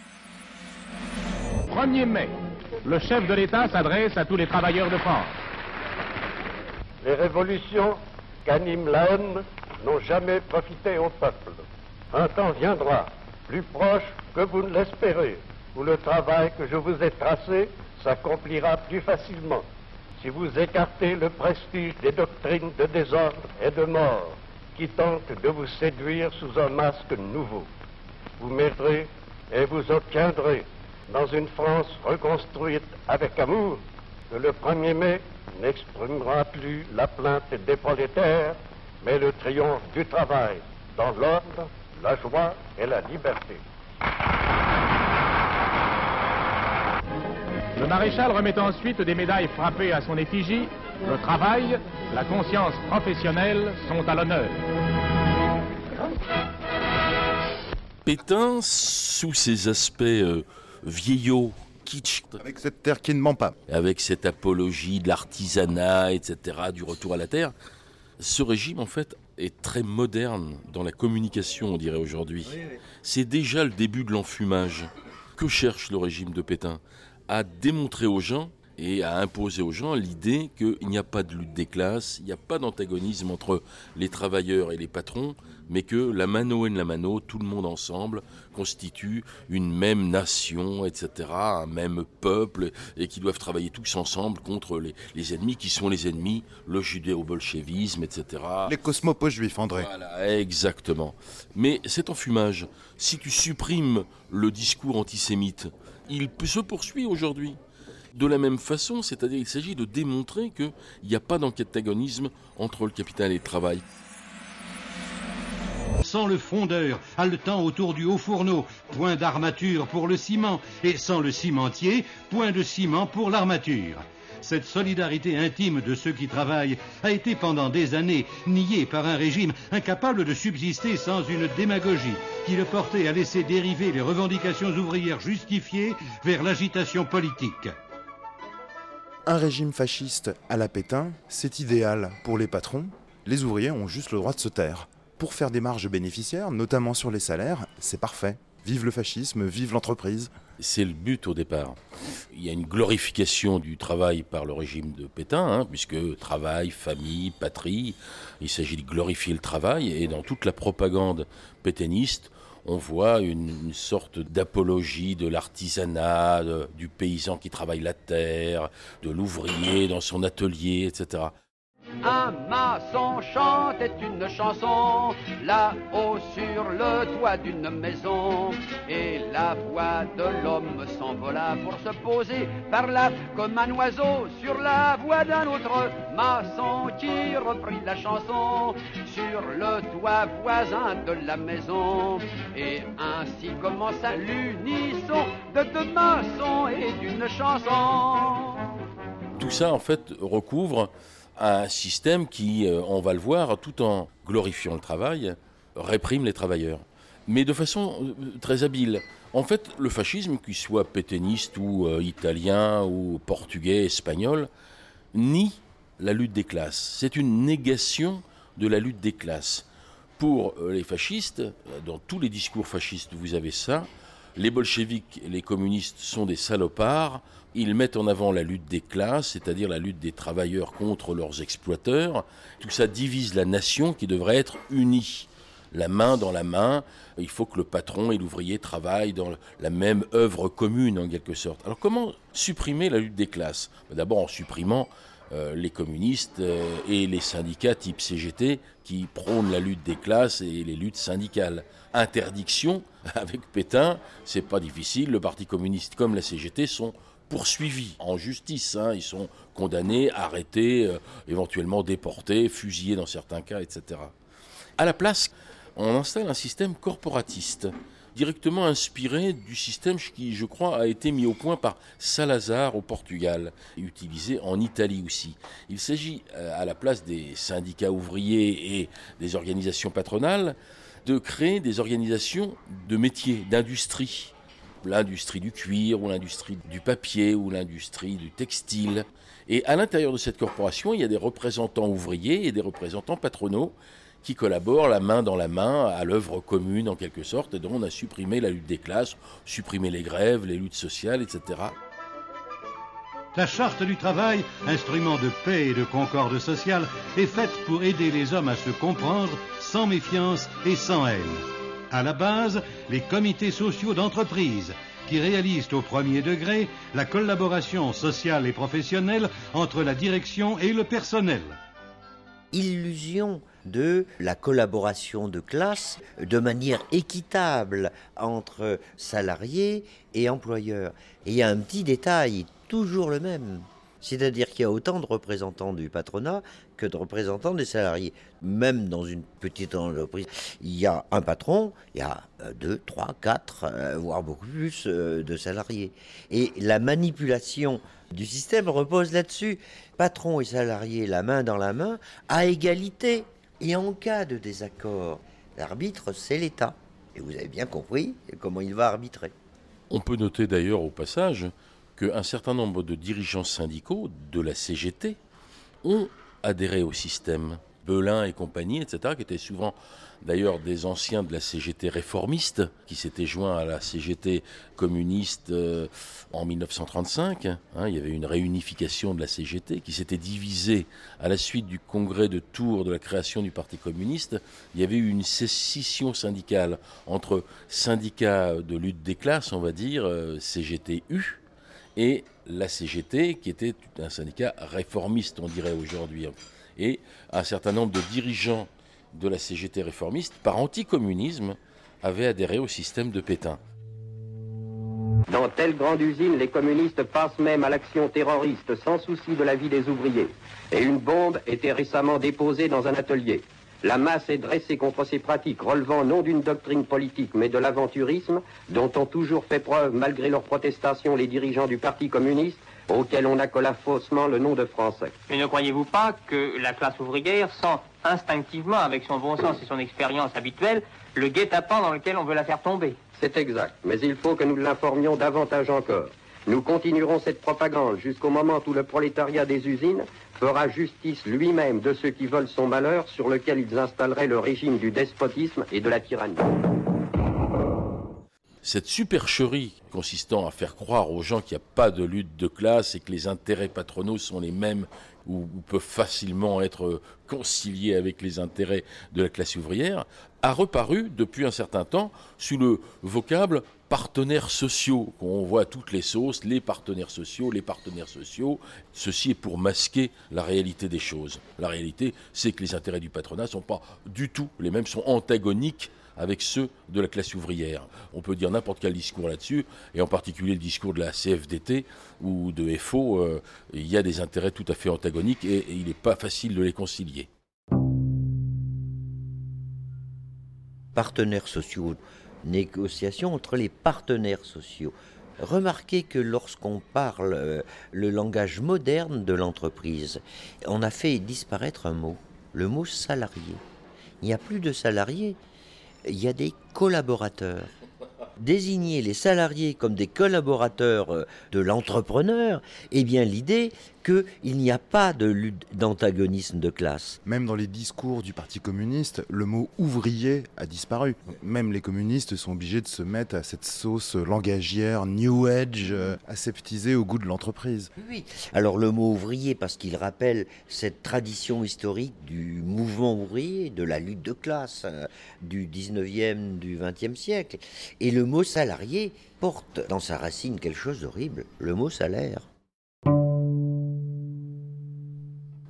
1er mai, le chef de l'État s'adresse à tous les travailleurs de France. Les révolutions qu'anime la haine n'ont jamais profité au peuple. Un temps viendra, plus proche que vous ne l'espérez, où le travail que je vous ai tracé s'accomplira plus facilement. Si vous écartez le prestige des doctrines de désordre et de mort qui tentent de vous séduire sous un masque nouveau, vous m'aiderez et vous obtiendrez, dans une France reconstruite avec amour, que le 1er mai n'exprimera plus la plainte des prolétaires, mais le triomphe du travail, dans l'ordre, la joie et la liberté. Le maréchal remet ensuite des médailles frappées à son effigie. Le travail, la conscience professionnelle sont à l'honneur. Pétain, sous ses aspects vieillots, kitsch, avec cette terre qui ne ment pas, avec cette apologie de l'artisanat, etc., du retour à la terre, ce régime, en fait, est très moderne dans la communication, on dirait aujourd'hui. Oui. C'est déjà le début de l'enfumage. Que cherche le régime de Pétain ? À démontrer aux gens et à imposer aux gens l'idée qu'il n'y a pas de lutte des classes, il n'y a pas d'antagonisme entre les travailleurs et les patrons, mais que la mano et la mano, tout le monde ensemble, constitue une même nation, etc., un même peuple, et qui doivent travailler tous ensemble contre les ennemis qui sont les ennemis, le judéo-bolchevisme, etc. Les cosmopotes juifs, André. Voilà, exactement. Mais cet enfumage, si tu supprimes le discours antisémite, il se poursuit aujourd'hui. De la même façon, c'est-à-dire qu'il s'agit de démontrer qu'il n'y a pas d'antagonisme entre le capital et le travail. Sans le fondeur, haletant autour du haut fourneau, point d'armature pour le ciment, et sans le cimentier, point de ciment pour l'armature. Cette solidarité intime de ceux qui travaillent a été pendant des années niée par un régime incapable de subsister sans une démagogie qui le portait à laisser dériver les revendications ouvrières justifiées vers l'agitation politique. Un régime fasciste à la Pétain, c'est idéal pour les patrons. Les ouvriers ont juste le droit de se taire. Pour faire des marges bénéficiaires, notamment sur les salaires, c'est parfait. Vive le fascisme, vive l'entreprise. C'est le but au départ. Il y a une glorification du travail par le régime de Pétain, puisque travail, famille, patrie, il s'agit de glorifier le travail. Et dans toute la propagande pétainiste, on voit une sorte d'apologie de l'artisanat, du paysan qui travaille la terre, de l'ouvrier dans son atelier, etc. Un maçon chantait une chanson là-haut sur le toit d'une maison, et la voix de l'homme s'envola pour se poser par là comme un oiseau sur la voix d'un autre maçon qui reprit la chanson sur le toit voisin de la maison. Et ainsi commença l'unisson de deux maçons et d'une chanson. Tout ça en fait recouvre un système qui, on va le voir, tout en glorifiant le travail, réprime les travailleurs. Mais de façon très habile. En fait, le fascisme, qu'il soit pétainiste ou italien ou portugais, espagnol, nie la lutte des classes. C'est une négation de la lutte des classes. Pour les fascistes, dans tous les discours fascistes, vous avez ça. Les bolcheviks et les communistes sont des salopards. Ils mettent en avant la lutte des classes, c'est-à-dire la lutte des travailleurs contre leurs exploiteurs. Tout ça divise la nation qui devrait être unie. La main dans la main, il faut que le patron et l'ouvrier travaillent dans la même œuvre commune en quelque sorte. Alors comment supprimer la lutte des classes ? D'abord en supprimant les communistes et les syndicats type CGT qui prônent la lutte des classes et les luttes syndicales. Interdiction, avec Pétain, c'est pas difficile, le Parti communiste comme la CGT sont poursuivis en justice, ils sont condamnés, arrêtés, éventuellement déportés, fusillés dans certains cas, etc. À la place, on installe un système corporatiste, directement inspiré du système qui, je crois, a été mis au point par Salazar au Portugal et utilisé en Italie aussi. Il s'agit, à la place des syndicats ouvriers et des organisations patronales, de créer des organisations de métiers, d'industrie. L'industrie du cuir, ou l'industrie du papier, ou l'industrie du textile. Et à l'intérieur de cette corporation, il y a des représentants ouvriers et des représentants patronaux qui collaborent la main dans la main à l'œuvre commune en quelque sorte, et dont on a supprimé la lutte des classes, supprimé les grèves, les luttes sociales, etc. La charte du travail, instrument de paix et de concorde sociale, est faite pour aider les hommes à se comprendre sans méfiance et sans haine. À la base, les comités sociaux d'entreprise, qui réalisent au premier degré la collaboration sociale et professionnelle entre la direction et le personnel. Illusion de la collaboration de classe de manière équitable entre salariés et employeurs. Et il y a un petit détail, toujours le même. C'est-à-dire qu'il y a autant de représentants du patronat que de représentants des salariés. Même dans une petite entreprise, il y a un patron, il y a 2, 3, 4, voire beaucoup plus de salariés. Et la manipulation du système repose là-dessus. Patron et salariés, la main dans la main, à égalité. Et en cas de désaccord, l'arbitre, c'est l'État. Et vous avez bien compris comment il va arbitrer. On peut noter d'ailleurs au passage qu'un certain nombre de dirigeants syndicaux de la CGT ont adhéré au système. Belin et compagnie, etc., qui étaient souvent d'ailleurs des anciens de la CGT réformiste, qui s'étaient joints à la CGT communiste en 1935. Il y avait une réunification de la CGT qui s'était divisée à la suite du congrès de Tours de la création du Parti communiste. Il y avait eu une scission syndicale entre syndicats de lutte des classes, on va dire, CGT-U, et la CGT, qui était un syndicat réformiste, on dirait aujourd'hui. Et un certain nombre de dirigeants de la CGT réformiste, par anticommunisme, avaient adhéré au système de Pétain. Dans telle grande usine, les communistes passent même à l'action terroriste sans souci de la vie des ouvriers. Et une bombe était récemment déposée dans un atelier. La masse est dressée contre ces pratiques relevant non d'une doctrine politique mais de l'aventurisme dont ont toujours fait preuve malgré leurs protestations les dirigeants du Parti communiste auquel on accola faussement le nom de Français. Mais ne croyez-vous pas que la classe ouvrière sent instinctivement, avec son bon sens et son expérience habituelle, le guet-apens dans lequel on veut la faire tomber? C'est exact, mais il faut que nous l'informions davantage encore. Nous continuerons cette propagande jusqu'au moment où le prolétariat des usines fera justice lui-même de ceux qui veulent son malheur, sur lequel ils installeraient le régime du despotisme et de la tyrannie. Cette supercherie consistant à faire croire aux gens qu'il n'y a pas de lutte de classe et que les intérêts patronaux sont les mêmes ou peuvent facilement être conciliés avec les intérêts de la classe ouvrière, a reparu depuis un certain temps sous le vocable partenaires sociaux, qu'on voit à toutes les sauces, les partenaires sociaux. Ceci est pour masquer la réalité des choses. La réalité, c'est que les intérêts du patronat ne sont pas du tout les mêmes, sont antagoniques avec ceux de la classe ouvrière. On peut dire n'importe quel discours là-dessus, et en particulier le discours de la CFDT ou de FO, il y a des intérêts tout à fait antagoniques et il n'est pas facile de les concilier. Partenaires sociaux, négociation entre les partenaires sociaux. Remarquez que lorsqu'on parle le langage moderne de l'entreprise, on a fait disparaître un mot, le mot salarié. Il n'y a plus de salariés. Il y a des collaborateurs. Désigner les salariés comme des collaborateurs de l'entrepreneur, eh bien l'idée qu'il n'y a pas de lutte d'antagonisme de classe. Même dans les discours du Parti communiste, le mot ouvrier a disparu. Même les communistes sont obligés de se mettre à cette sauce langagière New Age, aseptisée au goût de l'entreprise. Oui, alors le mot ouvrier, parce qu'il rappelle cette tradition historique du mouvement ouvrier, de la lutte de classe du 19e, du 20e siècle. Et le mot salarié porte dans sa racine quelque chose d'horrible, le mot salaire.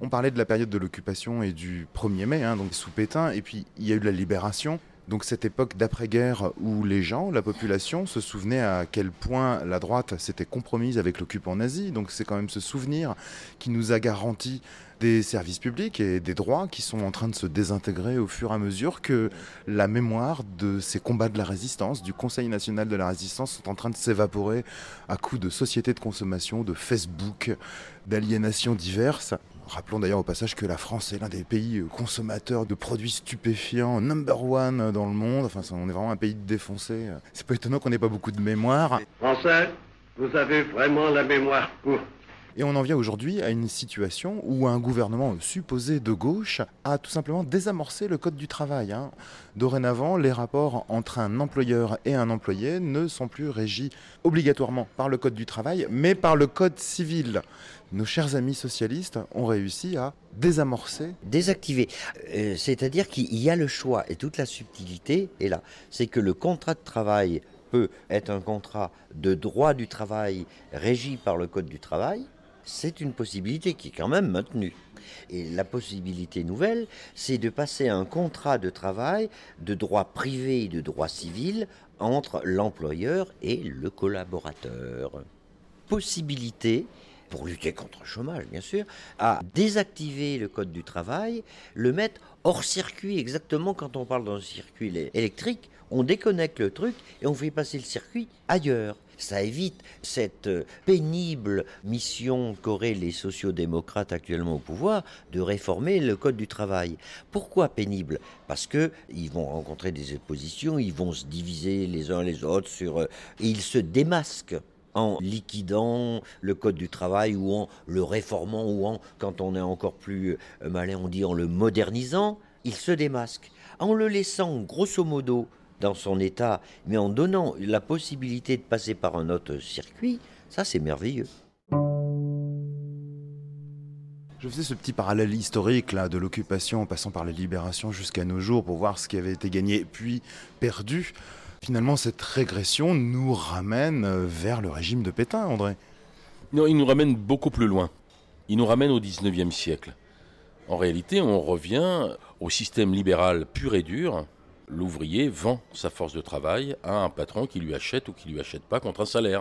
On parlait de la période de l'occupation et du 1er mai, donc sous Pétain, et puis il y a eu la libération. Donc cette époque d'après-guerre où les gens, la population, se souvenaient à quel point la droite s'était compromise avec l'occupant nazi. Donc c'est quand même ce souvenir qui nous a garanti des services publics et des droits qui sont en train de se désintégrer au fur et à mesure que la mémoire de ces combats de la résistance, du Conseil national de la résistance, sont en train de s'évaporer à coups de sociétés de consommation, de Facebook, d'aliénations diverses. Rappelons d'ailleurs au passage que la France est l'un des pays consommateurs de produits stupéfiants #1 dans le monde. Enfin, on est vraiment un pays de défoncés. C'est pas étonnant qu'on n'ait pas beaucoup de mémoire. Français, vous avez vraiment la mémoire courte. Et on en vient aujourd'hui à une situation où un gouvernement supposé de gauche a tout simplement désamorcé le code du travail. Dorénavant, les rapports entre un employeur et un employé ne sont plus régis obligatoirement par le code du travail, mais par le code civil. Nos chers amis socialistes ont réussi à désamorcer. Désactiver. C'est-à-dire qu'il y a le choix et toute la subtilité est là. C'est que le contrat de travail peut être un contrat de droit du travail régi par le code du travail. C'est une possibilité qui est quand même maintenue. Et la possibilité nouvelle, c'est de passer à un contrat de travail de droit privé et de droit civil entre l'employeur et le collaborateur. Possibilité, pour lutter contre le chômage bien sûr, à désactiver le code du travail, le mettre hors circuit. Exactement quand on parle d'un circuit électrique, on déconnecte le truc et on fait passer le circuit ailleurs. Ça évite cette pénible mission qu'auraient les sociodémocrates actuellement au pouvoir de réformer le code du travail. Pourquoi pénible ? Parce qu'ils vont rencontrer des oppositions, ils vont se diviser les uns les autres et ils se démasquent en liquidant le code du travail ou en le réformant ou quand on est encore plus malin, on dit en le modernisant, ils se démasquent. En le laissant grosso modo dans son état, mais en donnant la possibilité de passer par un autre circuit, ça c'est merveilleux. Je faisais ce petit parallèle historique là, de l'occupation en passant par la libération jusqu'à nos jours pour voir ce qui avait été gagné puis perdu. Finalement, cette régression nous ramène vers le régime de Pétain, André. Non, il nous ramène beaucoup plus loin. Il nous ramène au 19e siècle. En réalité, on revient au système libéral pur et dur. L'ouvrier vend sa force de travail à un patron qui lui achète ou qui lui achète pas contre un salaire.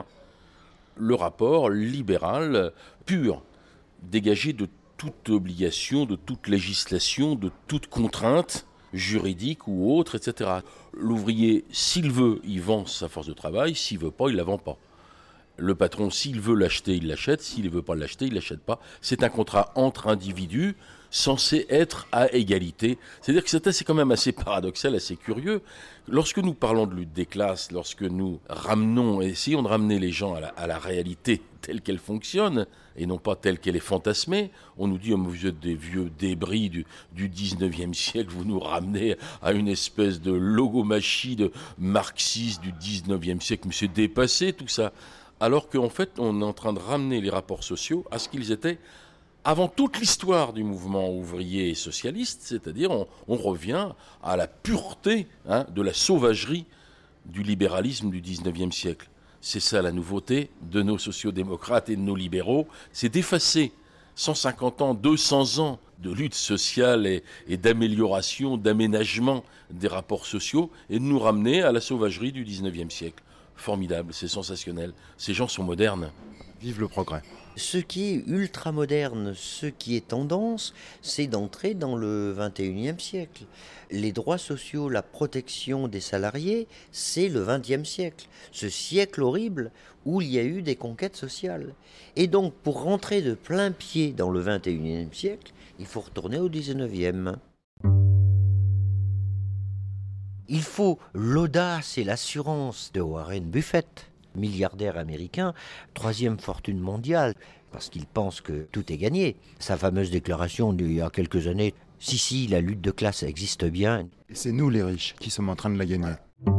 Le rapport libéral pur, dégagé de toute obligation, de toute législation, de toute contrainte juridique ou autre, etc. L'ouvrier, s'il veut, il vend sa force de travail, s'il veut pas, il la vend pas. Le patron, s'il veut l'acheter, il l'achète, s'il ne veut pas l'acheter, il l'achète pas. C'est un contrat entre individus censé être à égalité. C'est-à-dire que c'est quand même assez paradoxal, assez curieux. Lorsque nous parlons de lutte des classes, lorsque nous essayons de ramener les gens à la réalité telle qu'elle fonctionne, et non pas telle qu'elle est fantasmée, on nous dit oh, vous êtes des vieux débris du 19e siècle, vous nous ramenez à une espèce de logomachie de marxiste du 19e siècle, mais c'est dépassé tout ça. Alors qu'en fait, on est en train de ramener les rapports sociaux à ce qu'ils étaient avant toute l'histoire du mouvement ouvrier et socialiste, c'est-à-dire on revient à la pureté de la sauvagerie du libéralisme du 19e siècle. C'est ça la nouveauté de nos sociodémocrates et de nos libéraux, c'est d'effacer 150 ans, 200 ans de lutte sociale et d'amélioration, d'aménagement des rapports sociaux et de nous ramener à la sauvagerie du 19e siècle. Formidable, c'est sensationnel. Ces gens sont modernes. Vive le progrès. Ce qui est ultra-moderne, ce qui est tendance, c'est d'entrer dans le 21e siècle. Les droits sociaux, la protection des salariés, c'est le 20e siècle. Ce siècle horrible où il y a eu des conquêtes sociales. Et donc, pour rentrer de plein pied dans le 21e siècle, il faut retourner au 19e. Il faut l'audace et l'assurance de Warren Buffett, milliardaire américain, 3e fortune mondiale, parce qu'il pense que tout est gagné. Sa fameuse déclaration d'il y a quelques années, si, la lutte de classe existe bien. Et c'est nous les riches qui sommes en train de la gagner.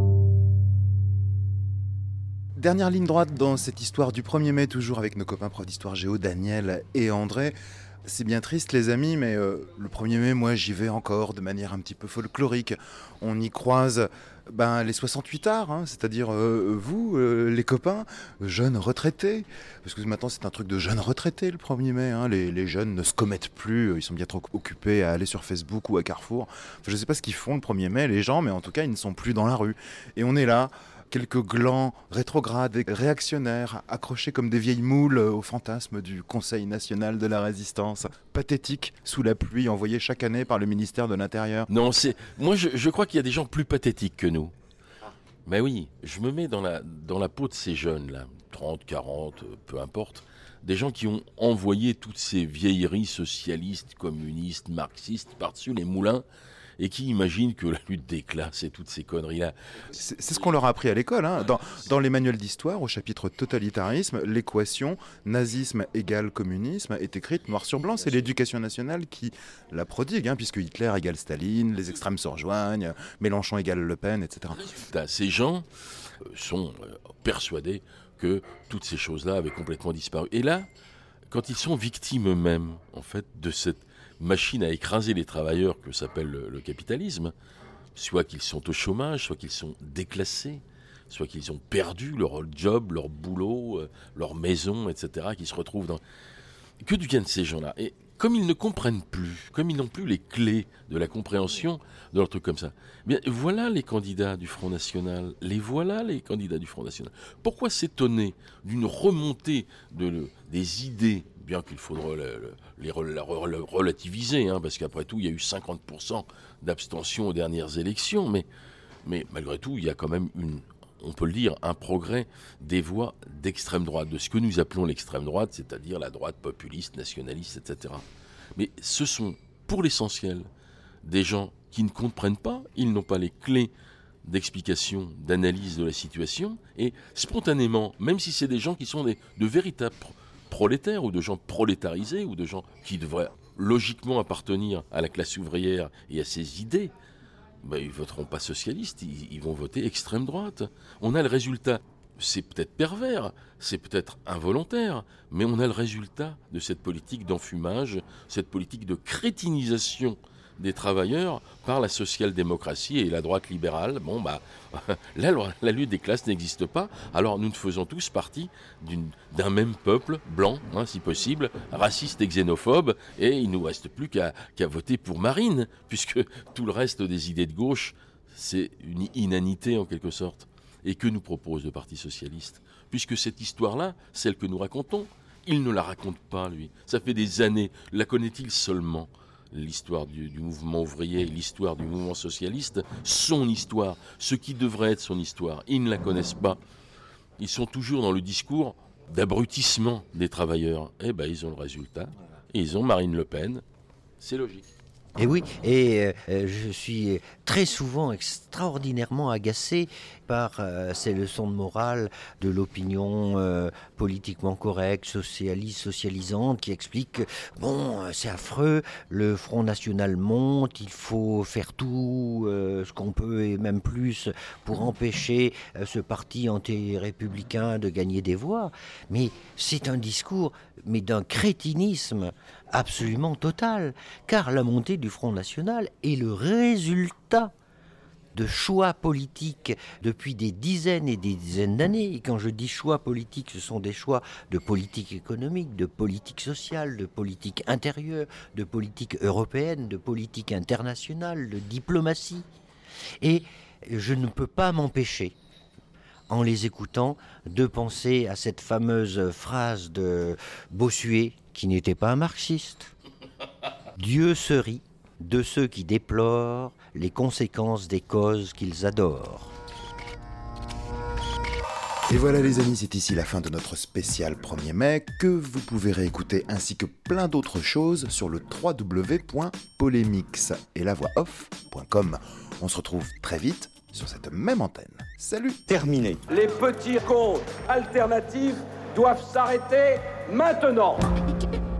Dernière ligne droite dans cette histoire du 1er mai, toujours avec nos copains profs d'histoire géo, Daniel et André. C'est bien triste les amis, mais le 1er mai, moi j'y vais encore de manière un petit peu folklorique. On y croise Les 68 arts, hein, c'est-à-dire vous, les copains, jeunes retraités, parce que maintenant c'est un truc de jeunes retraités le 1er mai, hein, les jeunes ne se commettent plus, ils sont bien trop occupés à aller sur Facebook ou à Carrefour. Enfin, je ne sais pas ce qu'ils font le 1er mai les gens, mais en tout cas ils ne sont plus dans la rue. Et on est là, quelques glands rétrogrades et réactionnaires, accrochés comme des vieilles moules au fantasme du Conseil national de la résistance, pathétique sous la pluie envoyée chaque année par le ministère de l'Intérieur. Non, moi je crois qu'il y a des gens plus pathétiques que nous. Mais oui, je me mets dans la peau de ces jeunes-là, 30, 40, peu importe, des gens qui ont envoyé toutes ces vieilleries socialistes, communistes, marxistes par-dessus les moulins, et qui imaginent que la lutte des classes et toutes ces conneries-là... C'est ce qu'on leur a appris à l'école. Hein. Dans les manuels d'histoire, au chapitre totalitarisme, l'équation nazisme égale communisme est écrite noir sur blanc. C'est l'éducation nationale qui la prodigue, hein, puisque Hitler égale Staline, les extrêmes se rejoignent, Mélenchon égale Le Pen, etc. Ces gens sont persuadés que toutes ces choses-là avaient complètement disparu. Et là, quand ils sont victimes eux-mêmes, en fait, de cette machine à écraser les travailleurs que s'appelle le capitalisme, soit qu'ils sont au chômage, soit qu'ils sont déclassés, soit qu'ils ont perdu leur job, leur boulot, leur maison, etc., qui se retrouvent dans... Que deviennent ces gens-là ? Et comme ils ne comprennent plus, comme ils n'ont plus les clés de la compréhension de leur truc comme ça, eh bien voilà les candidats du Front National, les candidats du Front National. Pourquoi s'étonner d'une remontée des idées, bien qu'il faudra les relativiser, hein, parce qu'après tout, il y a eu 50% d'abstention aux dernières élections, mais malgré tout, il y a quand même on peut le dire, un progrès des voix d'extrême droite, de ce que nous appelons l'extrême droite, c'est-à-dire la droite populiste, nationaliste, etc. Mais ce sont, pour l'essentiel, des gens qui ne comprennent pas, ils n'ont pas les clés d'explication, d'analyse de la situation, et spontanément, même si c'est des gens qui sont de véritables prolétaires, ou de gens prolétarisés, ou de gens qui devraient logiquement appartenir à la classe ouvrière et à ses idées, ils ne voteront pas socialistes, ils vont voter extrême droite. On a le résultat, c'est peut-être pervers, c'est peut-être involontaire, mais on a le résultat de cette politique d'enfumage, cette politique de crétinisation des travailleurs par la social-démocratie et la droite libérale. La lutte des classes n'existe pas, alors nous ne faisons tous partie d'un même peuple, blanc, hein, si possible, raciste et xénophobe, et il ne nous reste plus qu'à voter pour Marine, puisque tout le reste des idées de gauche, c'est une inanité en quelque sorte. Et que nous propose le Parti socialiste ? Puisque cette histoire-là, celle que nous racontons, il ne la raconte pas, lui. Ça fait des années. La connaît-il seulement ? L'histoire du mouvement ouvrier, l'histoire du mouvement socialiste, son histoire, ce qui devrait être son histoire. Ils ne la connaissent pas. Ils sont toujours dans le discours d'abrutissement des travailleurs. Ils ont le résultat. Et ils ont Marine Le Pen. C'est logique. Et oui, je suis très souvent extraordinairement agacé par ces leçons de morale de l'opinion politiquement correcte, socialiste, socialisante, qui explique que, c'est affreux, le Front National monte, il faut faire tout ce qu'on peut et même plus pour empêcher ce parti anti-républicain de gagner des voix. Mais c'est un discours, d'un crétinisme absolument total, car la montée du Front National est le résultat de choix politiques depuis des dizaines et des dizaines d'années. Et quand je dis choix politiques, ce sont des choix de politique économique, de politique sociale, de politique intérieure, de politique européenne, de politique internationale, de diplomatie. Et je ne peux pas m'empêcher, en les écoutant, de penser à cette fameuse phrase de Bossuet, qui n'était pas un marxiste. Dieu se rit de ceux qui déplorent les conséquences des causes qu'ils adorent. Et voilà les amis, c'est ici la fin de notre spécial 1er mai que vous pouvez réécouter ainsi que plein d'autres choses sur le www.polémix et lavoixoff.com. On se retrouve très vite sur cette même antenne. Salut. Terminé. Les petits comptes alternatifs doivent s'arrêter maintenant.